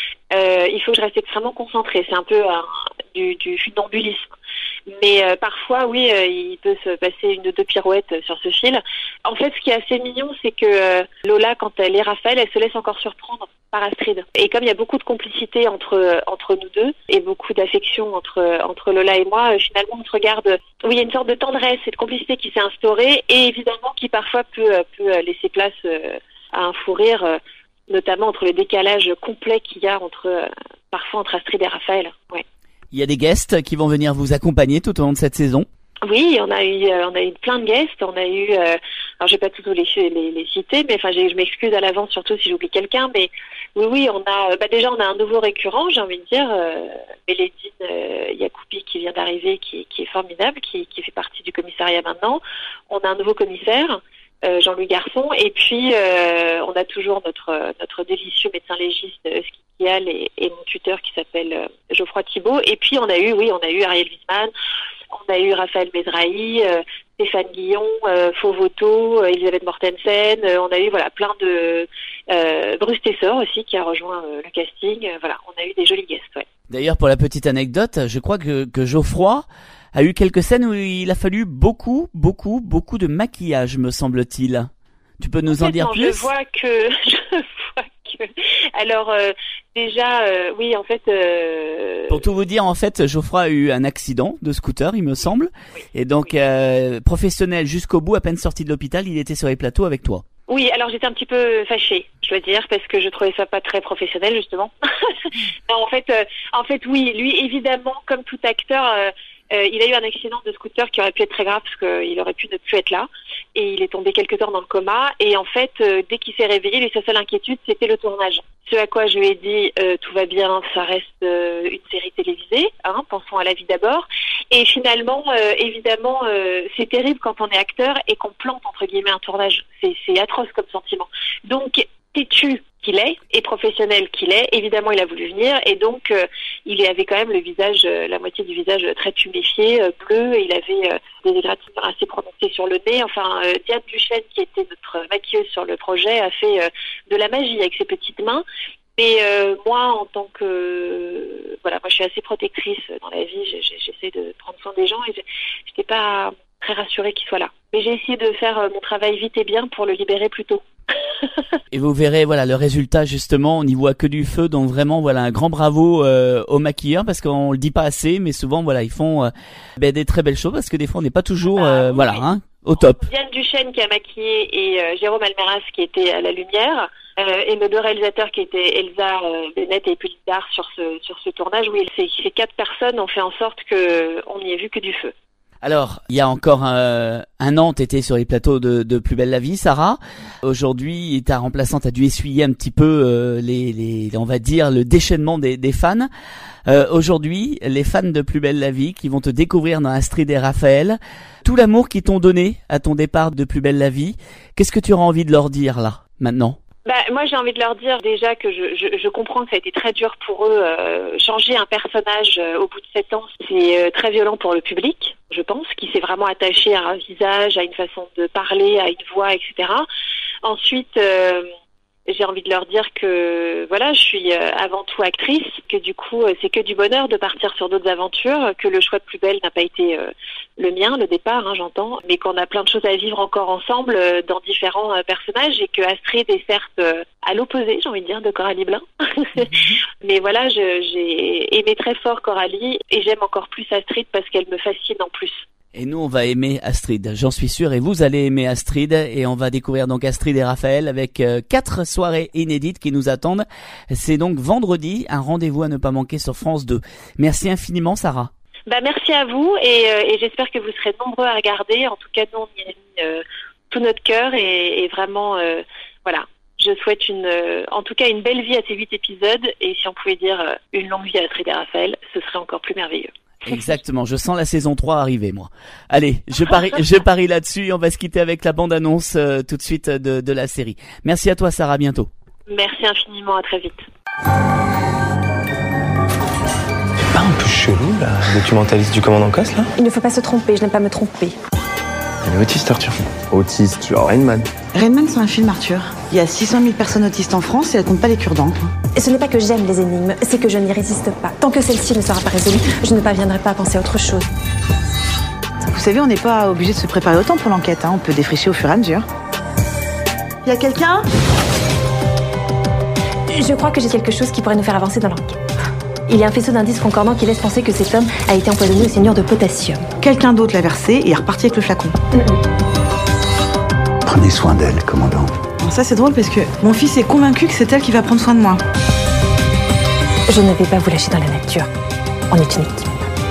il faut que je reste extrêmement concentrée. C'est un peu du funambulisme. Mais parfois, oui, il peut se passer une ou deux pirouettes sur ce fil. En fait, ce qui est assez mignon, c'est que Lola, quand elle est Raphaël, elle se laisse encore surprendre par Astrid. Et comme il y a beaucoup de complicité entre nous deux, et beaucoup d'affection entre Lola et moi, finalement, on se regarde. Oui, il y a une sorte de tendresse et de complicité qui s'est instaurée, et évidemment qui parfois peut laisser place à un fou rire, notamment entre le décalage complet qu'il y a parfois entre Astrid et Raphaël. Ouais. Il y a des guests qui vont venir vous accompagner tout au long de cette saison? Oui, on a eu plein de guests. On a eu, alors je vais pas tous les citer, mais enfin je m'excuse à l'avance surtout si j'oublie quelqu'un. Mais oui, on a, déjà on a un nouveau récurrent, j'ai envie de dire, Mélédine Yacoubi qui vient d'arriver, qui est formidable, qui fait partie du commissariat maintenant. On a un nouveau commissaire, Jean-Louis Garçon, et puis on a toujours notre délicieux médecin légiste Skikial et mon tuteur qui s'appelle Geoffroy Thibault. Et puis on a eu Ariel Wiesman, on a eu Raphaël Mesrahi, Stéphane Guillon, Fauvoto, Elisabeth Mortensen, on a eu plein de Bruce Tessor aussi qui a rejoint le casting. Voilà, on a eu des jolis guests. Ouais. D'ailleurs, pour la petite anecdote, je crois que Geoffroy a eu quelques scènes où il a fallu beaucoup de maquillage, me semble-t-il. Tu peux nous en dire plus? Je vois que. Alors déjà, oui, en fait. Pour tout vous dire, en fait, Geoffroy a eu un accident de scooter, il me semble, oui, et donc professionnel jusqu'au bout, à peine sorti de l'hôpital, il était sur les plateaux avec toi. Oui, alors j'étais un petit peu fâchée, je dois dire, parce que je trouvais ça pas très professionnel, justement. Non, en fait, oui, lui, évidemment, comme tout acteur. Il a eu un accident de scooter qui aurait pu être très grave parce qu'il aurait pu ne plus être là, et il est tombé quelques heures dans le coma, et en fait dès qu'il s'est réveillé, lui, sa seule inquiétude c'était le tournage. Ce à quoi je lui ai dit tout va bien, ça reste une série télévisée, hein, pensons à la vie d'abord. Et finalement évidemment c'est terrible quand on est acteur et qu'on plante entre guillemets un tournage, c'est atroce comme sentiment. Donc têtu qu'il est et professionnel qu'il est, évidemment il a voulu venir, et donc il avait quand même le visage, la moitié du visage très tuméfié, bleu, et il avait des égratignures assez prononcées sur le nez. Enfin, Diane Duchesne, qui était notre maquilleuse sur le projet, a fait de la magie avec ses petites mains. Mais moi, en tant que moi je suis assez protectrice dans la vie, j'essaie de prendre soin des gens, et j'étais pas très rassurée qu'il soit là. Mais j'ai essayé de faire mon travail vite et bien pour le libérer plus tôt. Et vous verrez, le résultat, justement, on n'y voit que du feu, donc vraiment, un grand bravo aux maquilleurs, parce qu'on le dit pas assez, mais souvent, ils font des très belles choses, parce que des fois, on n'est pas toujours, au top. Diane Duchesne qui a maquillé et Jérôme Almeras qui était à la lumière. Et nos deux réalisateurs qui étaient Elsa Bennett et Pulidar sur ce tournage. Oui, ces 4 personnes ont fait en sorte qu'on n'y ait vu que du feu. Alors, il y a encore un an, t'étais sur les plateaux de Plus belle la vie, Sarah. Aujourd'hui, ta remplaçante a dû essuyer un petit peu on va dire, le déchaînement des fans. Aujourd'hui, les fans de Plus belle la vie qui vont te découvrir dans Astrid et Raphaël, tout l'amour qu'ils t'ont donné à ton départ de Plus belle la vie, qu'est-ce que tu auras envie de leur dire là, maintenant ? Moi, j'ai envie de leur dire déjà que je comprends que ça a été très dur pour eux. Changer un personnage au bout de 7 ans, c'est très violent pour le public, je pense, qui s'est vraiment attaché à un visage, à une façon de parler, à une voix, etc. Ensuite, j'ai envie de leur dire que voilà, je suis avant tout actrice, que du coup c'est que du bonheur de partir sur d'autres aventures, que le choix de Plus belle n'a pas été le mien, le départ, j'entends, mais qu'on a plein de choses à vivre encore ensemble dans différents personnages et que Astrid est certes à l'opposé, j'ai envie de dire, de Coralie Blin. Mais voilà, j'ai aimé très fort Coralie et j'aime encore plus Astrid parce qu'elle me fascine en plus. Et nous, on va aimer Astrid, j'en suis sûr, et vous allez aimer Astrid, et on va découvrir donc Astrid et Raphaël avec 4 soirées inédites qui nous attendent. C'est donc vendredi, un rendez-vous à ne pas manquer sur France 2. Merci infiniment, Sarah. Merci à vous, et j'espère que vous serez nombreux à regarder. En tout cas, nous, on y a mis tout notre cœur, et vraiment, voilà. Je souhaite en tout cas une belle vie à ces 8 épisodes, et si on pouvait dire une longue vie à Astrid et Raphaël, ce serait encore plus merveilleux. Exactement, je sens la saison 3 arriver, moi. Allez, je parie là-dessus et on va se quitter avec la bande-annonce tout de suite de la série. Merci à toi, Sarah, à bientôt. Merci infiniment, à très vite. C'est pas un peu chelou, la documentaliste du commandant Cosse, là ? Il ne faut pas se tromper, je n'aime pas me tromper. Elle est autiste, Arthur. Autiste, genre Rain Man. Rain Man, c'est un film, Arthur. Il y a 600 000 personnes autistes en France et elles comptent pas les cure-dents. Et ce n'est pas que j'aime les énigmes, c'est que je n'y résiste pas. Tant que celle-ci ne sera pas résolue, je ne parviendrai pas à penser à autre chose. Vous savez, on n'est pas obligé de se préparer autant pour l'enquête, on peut défricher au fur et à mesure. Y a quelqu'un ? Je crois que j'ai quelque chose qui pourrait nous faire avancer dans l'enquête. Il y a un faisceau d'indices concordants qui laisse penser que cet homme a été empoisonné au cyanure de potassium. Quelqu'un d'autre l'a versé et est reparti avec le flacon. Prenez soin d'elle, commandant. Ça, c'est drôle parce que mon fils est convaincu que c'est elle qui va prendre soin de moi. Je ne vais pas vous lâcher dans la nature. On est une équipe.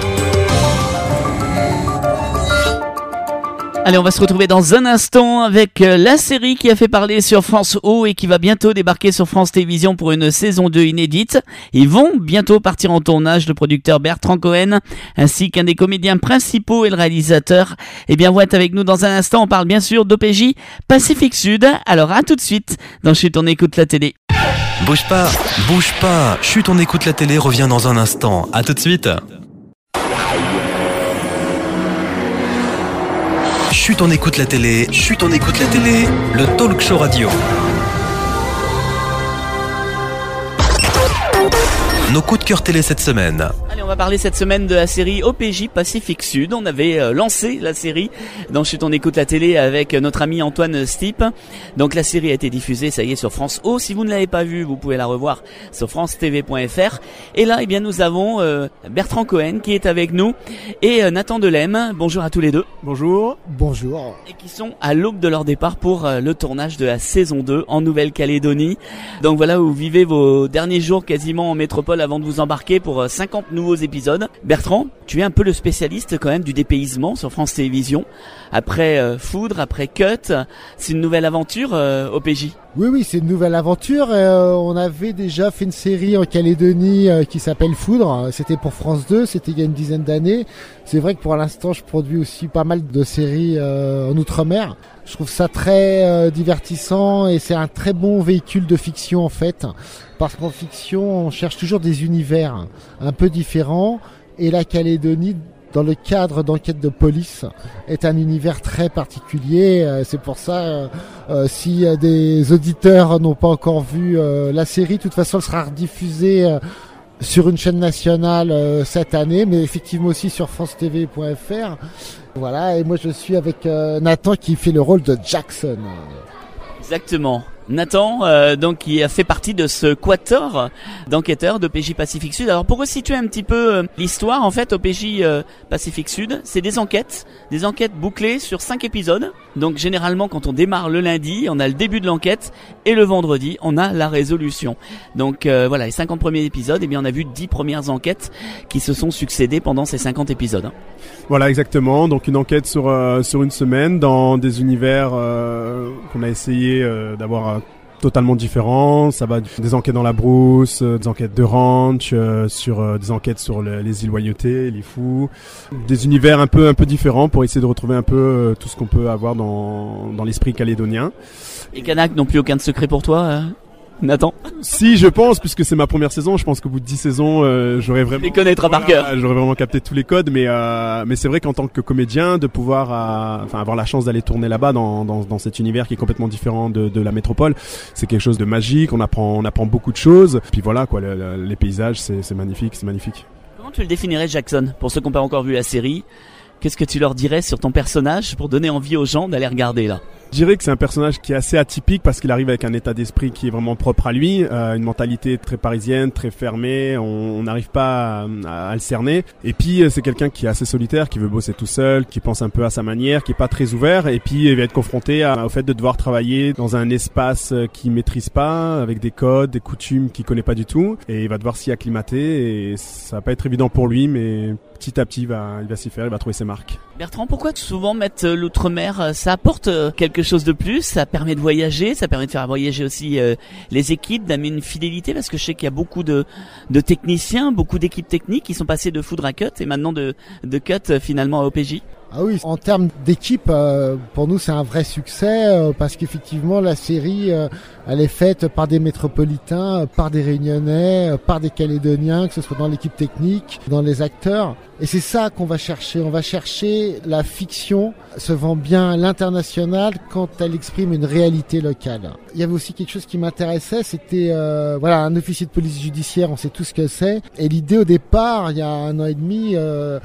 Allez, on va se retrouver dans un instant avec la série qui a fait parler sur France O et qui va bientôt débarquer sur France Télévisions pour une saison 2 inédite. Ils vont bientôt partir en tournage, le producteur Bertrand Cohen ainsi qu'un des comédiens principaux et le réalisateur. Eh bien, vont être avec nous dans un instant. On parle bien sûr d'OPJ Pacifique Sud. Alors à tout de suite dans Chut, on écoute la télé. Bouge pas. Chut, on écoute la télé revient dans un instant. À tout de suite. Chut, on écoute la télé. Le talk show radio. Nos coups de cœur télé cette semaine. Allez, on va parler cette semaine de la série OPJ Pacifique Sud. On avait lancé la série dans Chut, on écoute la télé avec notre ami Antoine Stipe. Donc la série a été diffusée, ça y est, sur France O. Si vous ne l'avez pas vue, vous pouvez la revoir sur francetv.fr. Et là, eh bien, nous avons Bertrand Cohen qui est avec nous et Nathan Delem. Bonjour à tous les deux. Bonjour. Bonjour. Et qui sont à l'aube de leur départ pour le tournage de la saison 2 en Nouvelle-Calédonie. Donc voilà où vous vivez vos derniers jours quasiment en métropole avant de vous embarquer pour 50 nouveaux épisodes. Bertrand, tu es un peu le spécialiste quand même du dépaysement sur France Télévisions. Après Foudre, après Cut, c'est une nouvelle aventure OPJ. Oui, c'est une nouvelle aventure. On avait déjà fait une série en Calédonie qui s'appelle Foudre. C'était pour France 2, c'était il y a une dizaine d'années. C'est vrai que pour l'instant, je produis aussi pas mal de séries en Outre-mer. Je trouve ça très divertissant et c'est un très bon véhicule de fiction en fait. Parce qu'en fiction, on cherche toujours des univers un peu différents. Et la Calédonie, dans le cadre d'enquête de police, est un univers très particulier. C'est pour ça, si des auditeurs n'ont pas encore vu la série, de toute façon, elle sera rediffusée sur une chaîne nationale cette année, mais effectivement aussi sur francetv.fr. Voilà, et moi je suis avec Nathan qui fait le rôle de Jackson. Exactement. Nathan, donc qui a fait partie de ce quatuor d'enquêteurs d'OPJ Pacifique Sud. Alors pour resituer un petit peu l'histoire, en fait, OPJ Pacifique Sud, c'est des enquêtes bouclées sur 5 épisodes. Donc généralement, quand on démarre le lundi, on a le début de l'enquête et le vendredi, on a la résolution. Donc voilà, les 50 premiers épisodes, eh bien on a vu 10 premières enquêtes qui se sont succédées pendant ces 50 épisodes. Voilà, exactement. Donc une enquête sur une semaine dans des univers qu'on a essayé d'avoir totalement différents. Ça va des enquêtes dans la brousse, des enquêtes de ranch, sur des enquêtes sur les îles Loyauté, les fous, des univers un peu différents pour essayer de retrouver un peu tout ce qu'on peut avoir dans l'esprit calédonien. Et Kanak non plus aucun secret pour toi Nathan? Si, je pense, puisque c'est ma première saison, je pense qu'au bout de 10 saisons, j'aurais vraiment... Les connaître par cœur. J'aurais vraiment capté tous les codes, mais c'est vrai qu'en tant que comédien, de pouvoir avoir la chance d'aller tourner là-bas dans cet univers qui est complètement différent de la métropole, c'est quelque chose de magique, on apprend beaucoup de choses, puis voilà, quoi, les paysages, c'est magnifique. Comment tu le définirais, Jackson, pour ceux qui n'ont pas encore vu la série? Qu'est-ce que tu leur dirais sur ton personnage pour donner envie aux gens d'aller regarder là? Je dirais que c'est un personnage qui est assez atypique parce qu'il arrive avec un état d'esprit qui est vraiment propre à lui, une mentalité très parisienne, très fermée, on n'arrive pas à le cerner. Et puis c'est quelqu'un qui est assez solitaire, qui veut bosser tout seul, qui pense un peu à sa manière, qui est pas très ouvert, et puis il va être confronté au fait de devoir travailler dans un espace qu'il maîtrise pas, avec des codes, des coutumes qu'il connaît pas du tout, et il va devoir s'y acclimater, et ça va pas être évident pour lui, mais petit à petit il va s'y faire, il va trouver ses marques. Bertrand, pourquoi souvent mettre l'outre-mer, ça apporte quelque chose de plus, ça permet de voyager, ça permet de faire voyager aussi les équipes, d'amener une fidélité, parce que je sais qu'il y a beaucoup de techniciens, beaucoup d'équipes techniques qui sont passées de Foudre à Cut et maintenant de Cut finalement à OPJ. Ah oui, en termes d'équipe, pour nous c'est un vrai succès parce qu'effectivement la série elle est faite par des métropolitains, par des Réunionnais, par des Calédoniens, que ce soit dans l'équipe technique, dans les acteurs. Et c'est ça qu'on va chercher. On va chercher la fiction se vend bien à l'international quand elle exprime une réalité locale. Il y avait aussi quelque chose qui m'intéressait, c'était un officier de police judiciaire, on sait tout ce que c'est. Et l'idée au départ, il y a 1 an et demi,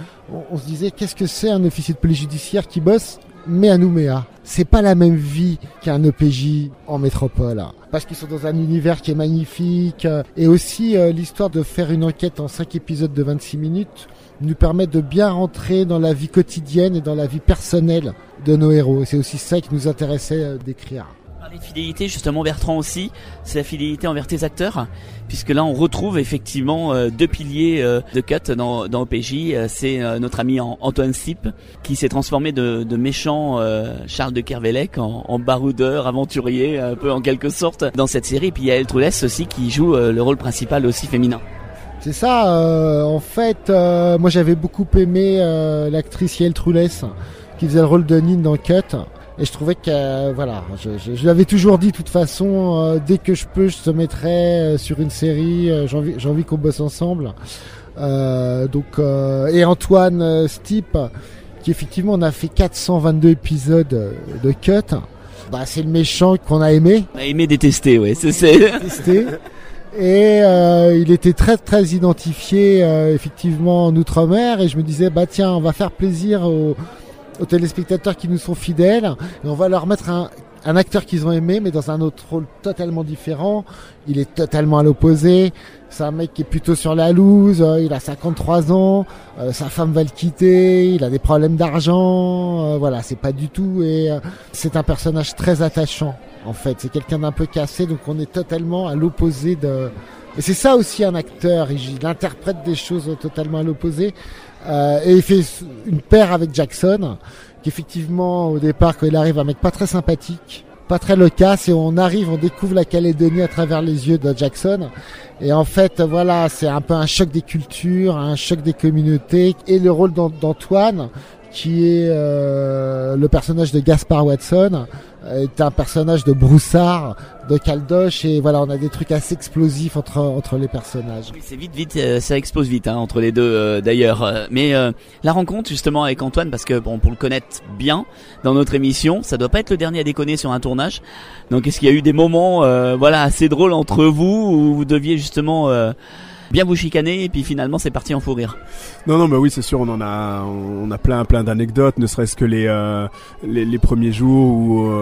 on se disait qu'est-ce que c'est un officier de police judiciaire qui bosse mais à Nouméa. C'est pas la même vie qu'un OPJ en métropole. Parce qu'ils sont dans un univers qui est magnifique. Et aussi, l'histoire de faire une enquête en 5 épisodes de 26 minutes nous permet de bien rentrer dans la vie quotidienne et dans la vie personnelle de nos héros. C'est aussi ça qui nous intéressait d'écrire. Parler de fidélité, justement, Bertrand aussi, c'est la fidélité envers tes acteurs, puisque là on retrouve effectivement 2 piliers de Cut dans OPJ. C'est notre ami Antoine Sip qui s'est transformé de méchant Charles de Kervelec en baroudeur, aventurier, un peu en quelque sorte dans cette série. Et puis il y a Elle Troulès aussi qui joue le rôle principal aussi féminin. C'est ça, en fait, moi j'avais beaucoup aimé l'actrice Yael Troulès qui faisait le rôle de Nine dans Cut. Et je trouvais que, je l'avais toujours dit de toute façon, dès que je peux, je te mettrai sur une série, j'ai envie qu'on bosse ensemble. Et Antoine Stipe, qui effectivement, on a fait 422 épisodes de Cut. Bah, c'est le méchant qu'on a aimé. On a aimé détester, ouais, c'est. Détester. Et il était très très identifié effectivement en Outre-mer, et je me disais bah tiens, on va faire plaisir aux téléspectateurs qui nous sont fidèles, et on va leur mettre un acteur qu'ils ont aimé, mais dans un autre rôle totalement différent. Il est totalement à l'opposé. C'est un mec qui est plutôt sur la loose, il a 53 ans, sa femme va le quitter, il a des problèmes d'argent, voilà, c'est pas du tout, et c'est un personnage très attachant, en fait. C'est quelqu'un d'un peu cassé, donc on est totalement à l'opposé de... Et c'est ça aussi un acteur, il interprète des choses totalement à l'opposé. Et il fait une paire avec Jackson, qui effectivement au départ quand il arrive un mec pas très sympathique, pas très loquace, et on découvre la Calédonie à travers les yeux de Jackson, et en fait voilà, c'est un peu un choc des cultures, un choc des communautés. Et le rôle d'Antoine, qui est le personnage de Gaspard Watson, est un personnage de broussard, de caldoche, et voilà, on a des trucs assez explosifs entre les personnages. Oui, c'est vite, ça explose vite entre les deux d'ailleurs. Mais la rencontre justement avec Antoine, parce que bon, pour le connaître bien dans notre émission, ça doit pas être le dernier à déconner sur un tournage. Donc est-ce qu'il y a eu des moments assez drôles entre vous où vous deviez justement bien vous chicaner et puis finalement c'est parti en fou rire. Non, mais oui, c'est sûr, on a plein d'anecdotes, ne serait-ce que les premiers jours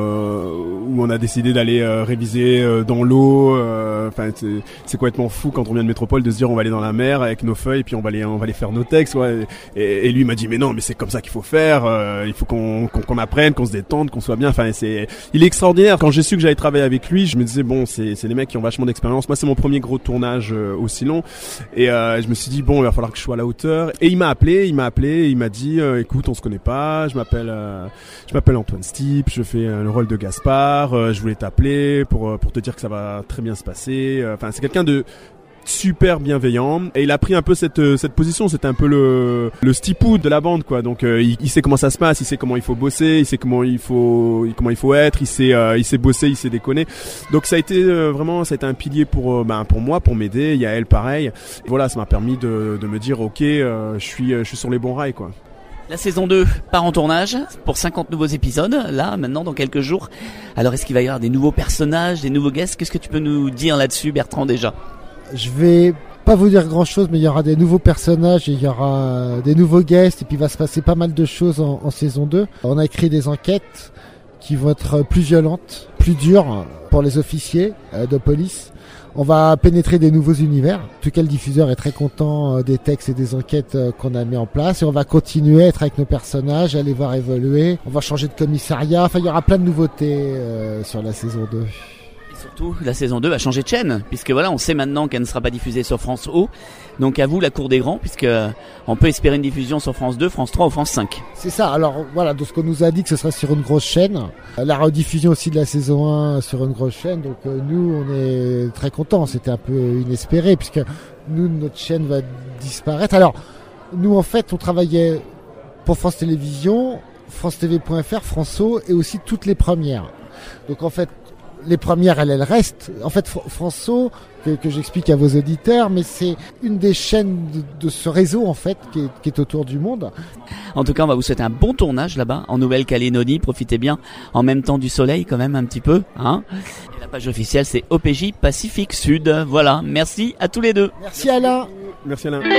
où on a décidé d'aller réviser dans l'eau. Enfin, c'est complètement fou quand on vient de métropole de se dire on va aller dans la mer avec nos feuilles et puis on va aller faire nos textes. Ouais. Et lui m'a dit mais non, mais c'est comme ça qu'il faut faire. Il faut qu'on apprenne, qu'on se détende, qu'on soit bien. Enfin, il est extraordinaire. Quand j'ai su que j'allais travailler avec lui, je me disais bon, c'est des mecs qui ont vachement d'expérience. Moi, c'est mon premier gros tournage aussi long. Et je me suis dit bon, il va falloir que je sois à la hauteur. Et il m'a appelé, il m'a dit écoute, on se connaît pas, je m'appelle Antoine Stipe, je fais le rôle de Gaspard, je voulais t'appeler pour te dire que ça va très bien se passer. Enfin, c'est quelqu'un de super bienveillant et il a pris un peu cette position, c'était un peu le Stipou de la bande quoi. Donc il sait comment ça se passe, il sait comment il faut bosser, il sait comment il faut être, il sait bosser, il sait déconner. Donc ça a été un pilier pour moi, pour m'aider. Il y a elle pareil. Et voilà, ça m'a permis de me dire OK, je suis sur les bons rails quoi. La saison 2 part en tournage pour 50 nouveaux épisodes, là, maintenant, dans quelques jours. Alors, est-ce qu'il va y avoir des nouveaux personnages, des nouveaux guests? Qu'est-ce que tu peux nous dire là-dessus, Bertrand, déjà? Je vais pas vous dire grand-chose, mais il y aura des nouveaux personnages et il y aura des nouveaux guests et puis il va se passer pas mal de choses en saison 2. On a écrit des enquêtes qui vont être plus violentes, plus dures pour les officiers de police. On va pénétrer des nouveaux univers. En tout cas, le diffuseur est très content des textes et des enquêtes qu'on a mis en place. Et on va continuer à être avec nos personnages, à les voir évoluer. On va changer de commissariat. Enfin, il y aura plein de nouveautés sur la saison 2. Et surtout, la saison 2 va changer de chaîne. Puisque voilà, on sait maintenant qu'elle ne sera pas diffusée sur France O. Donc à vous, la cour des grands, puisque on peut espérer une diffusion sur France 2, France 3 ou France 5. C'est ça. Alors voilà, de ce qu'on nous a dit que ce sera sur une grosse chaîne. La rediffusion aussi de la saison 1 sur une grosse chaîne. Donc nous, on est très contents. C'était un peu inespéré puisque nous, notre chaîne va disparaître. Alors nous, en fait, on travaillait pour France Télévisions, FranceTV.fr, France O et aussi toutes les premières. Donc en fait, les premières, elles restent. En fait, France O, que j'explique à vos auditeurs, mais c'est une des chaînes de ce réseau, en fait, qui est autour du monde. En tout cas, on va vous souhaiter un bon tournage là-bas, en Nouvelle-Calédonie. Profitez bien, en même temps du soleil, quand même, un petit peu, hein. Et la page officielle, c'est OPJ Pacifique Sud. Voilà. Merci à tous les deux. Merci Alain. Merci Alain.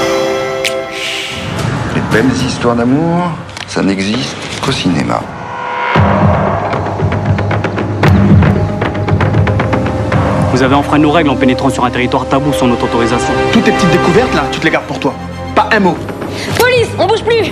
Les belles histoires d'amour, ça n'existe qu'au cinéma. Vous avez enfreint nos règles en pénétrant sur un territoire tabou sans notre autorisation. Toutes tes petites découvertes là, tu te les gardes pour toi. Pas un mot. Police, on bouge plus!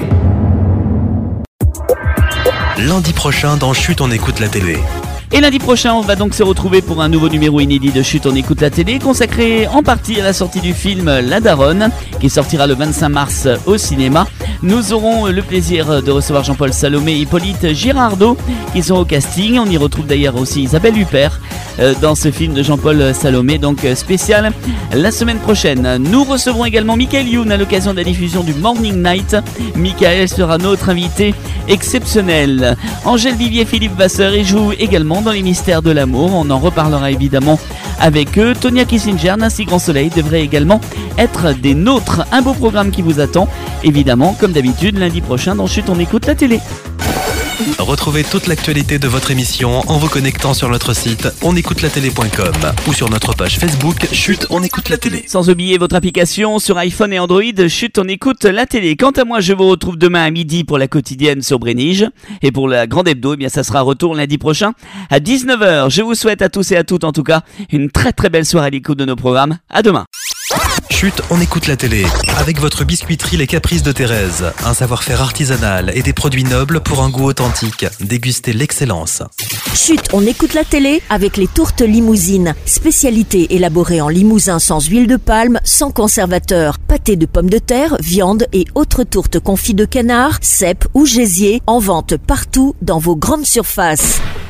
Lundi prochain dans Chut, on écoute la télé. Et lundi prochain, on va donc se retrouver pour un nouveau numéro inédit de Chut, on écoute la télé, consacré en partie à la sortie du film La Daronne, qui sortira le 25 mars au cinéma. Nous aurons le plaisir de recevoir Jean-Paul Salomé et Hippolyte Girardot, qui sont au casting. On y retrouve d'ailleurs aussi Isabelle Huppert dans ce film de Jean-Paul Salomé, donc spécial la semaine prochaine. Nous recevrons également Michael Youn à l'occasion de la diffusion du Morning Night. Michael sera notre invité exceptionnel. Angèle Vivier, Philippe Vasseur et joue également dans les mystères de l'amour. On en reparlera évidemment avec eux. Tonia Kissinger, Nancy Grand Soleil devrait également être des nôtres. Un beau programme qui vous attend, évidemment, comme d'habitude, lundi prochain dans Chut, on écoute la télé. Retrouvez toute l'actualité de votre émission en vous connectant sur notre site onécoutelatélé.com ou sur notre page Facebook Chut, on écoute la télé. Sans oublier votre application sur iPhone et Android, Chut, on écoute la télé. Quant à moi, je vous retrouve demain à midi pour la quotidienne sur Brénige. Et pour la grande hebdo, eh bien, ça sera retour lundi prochain à 19h. Je vous souhaite à tous et à toutes, en tout cas, une très très belle soirée à l'écoute de nos programmes. À demain. Chut, on écoute la télé. Avec votre biscuiterie Les Caprices de Thérèse. Un savoir-faire artisanal et des produits nobles pour un goût authentique. Dégustez l'excellence. Chut, on écoute la télé avec les tourtes limousines. Spécialité élaborée en Limousin sans huile de palme, sans conservateur. Pâté de pommes de terre, viande et autres tourtes confites de canard, cèpes ou gésier. En vente partout dans vos grandes surfaces.